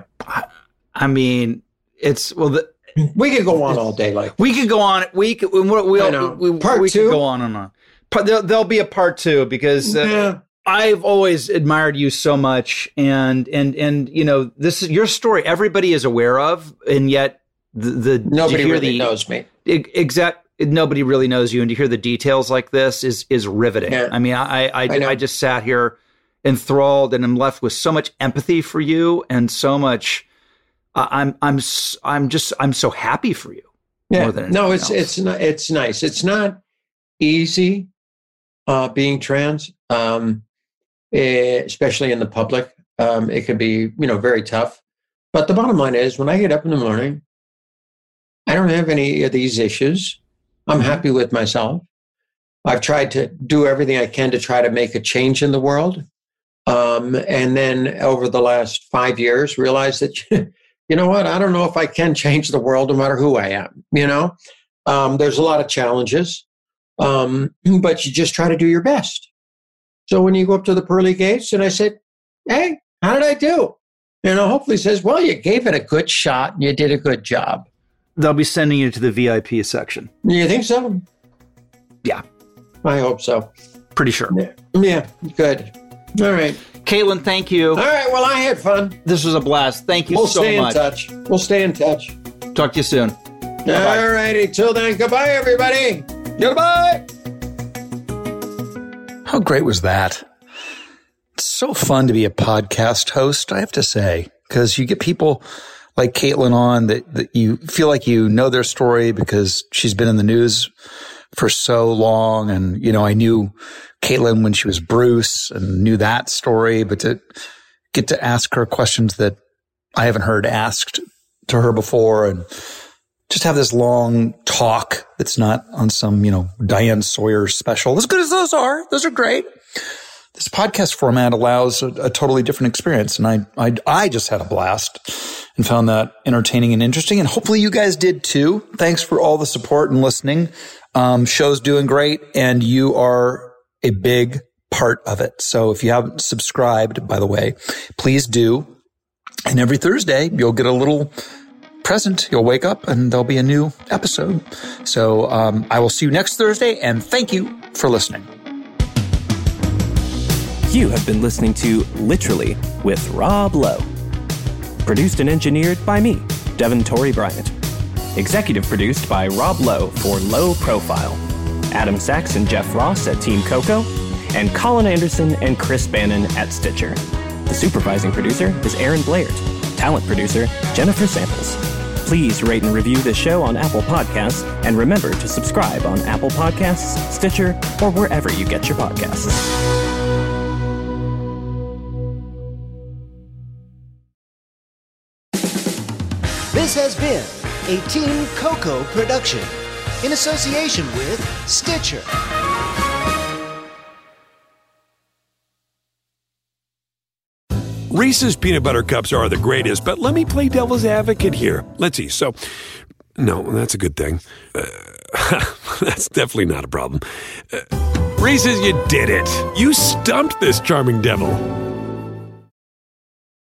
I mean, it's, well, the, we could go on all day. Like we could go on. We could, we, we, we, part we two? could go on and on. But there'll, there'll be a part two because uh, yeah. I've always admired you so much. And, and, and, you know, this is your story. Everybody is aware of, and yet the, the nobody really the, knows me. Exact. Nobody really knows you. And to hear the details like this is, is riveting. Yeah. I mean, I, I, I, I just sat here enthralled and I'm left with so much empathy for you and so much, uh, I'm, I'm, I'm just, I'm so happy for you. Yeah. More than no, it's, else. it's not, it's nice. It's not easy, uh, being trans, um, especially in the public. Um, it can be, you know, very tough, but the bottom line is when I get up in the morning, I don't have any of these issues. I'm mm-hmm. happy with myself. I've tried to do everything I can to try to make a change in the world. Um, and then over the last five years, realized that, you know what, I don't know if I can change the world no matter who I am. You know, um, there's a lot of challenges, um, but you just try to do your best. So when you go up to the pearly gates and I said, hey, how did I do? You know, hopefully says, well, you gave it a good shot and you did a good job. They'll be sending you to the V I P section. You think so? Yeah. I hope so. Pretty sure. Yeah, yeah, good. All right. Caitlin, thank you. All right, well, I had fun. This was a blast. Thank you we'll so much. We'll stay in touch. We'll stay in touch. Talk to you soon. Bye-bye. All righty. Till then, goodbye, everybody. Goodbye. How great was that? It's so fun to be a podcast host, I have to say, because you get people like Caitlin on that, that you feel like you know their story because she's been in the news for so long. And, you know, I knew Caitlin when she was Bruce and knew that story, but to get to ask her questions that I haven't heard asked to her before and just have this long talk that's not on some, you know, Diane Sawyer special. As good as those are, those are great. This podcast format allows a, a totally different experience. And I, I, I just had a blast and found that entertaining and interesting. And hopefully you guys did too. Thanks for all the support and listening. Um, show's doing great and you are a big part of it. So if you haven't subscribed, by the way, please do. And every Thursday you'll get a little present. You'll wake up and there'll be a new episode. So, um, I will see you next Thursday and thank you for listening. You have been listening to Literally with Rob Lowe. Produced and engineered by me, Devin Torrey Bryant. Executive produced by Rob Lowe for Low Profile. Adam Sachs and Jeff Ross at Team Coco. And Colin Anderson and Chris Bannon at Stitcher. The supervising producer is Aaron Blaird. Talent producer, Jennifer Samples. Please rate and review this show on Apple Podcasts. And remember to subscribe on Apple Podcasts, Stitcher, or wherever you get your podcasts. This has been a Team Coco production in association with Stitcher. Reese's peanut butter cups are the greatest, but let me play devil's advocate here. Let's see. So, no, that's a good thing. Uh, that's definitely not a problem. Uh, Reese's, you did it. You stumped this charming devil.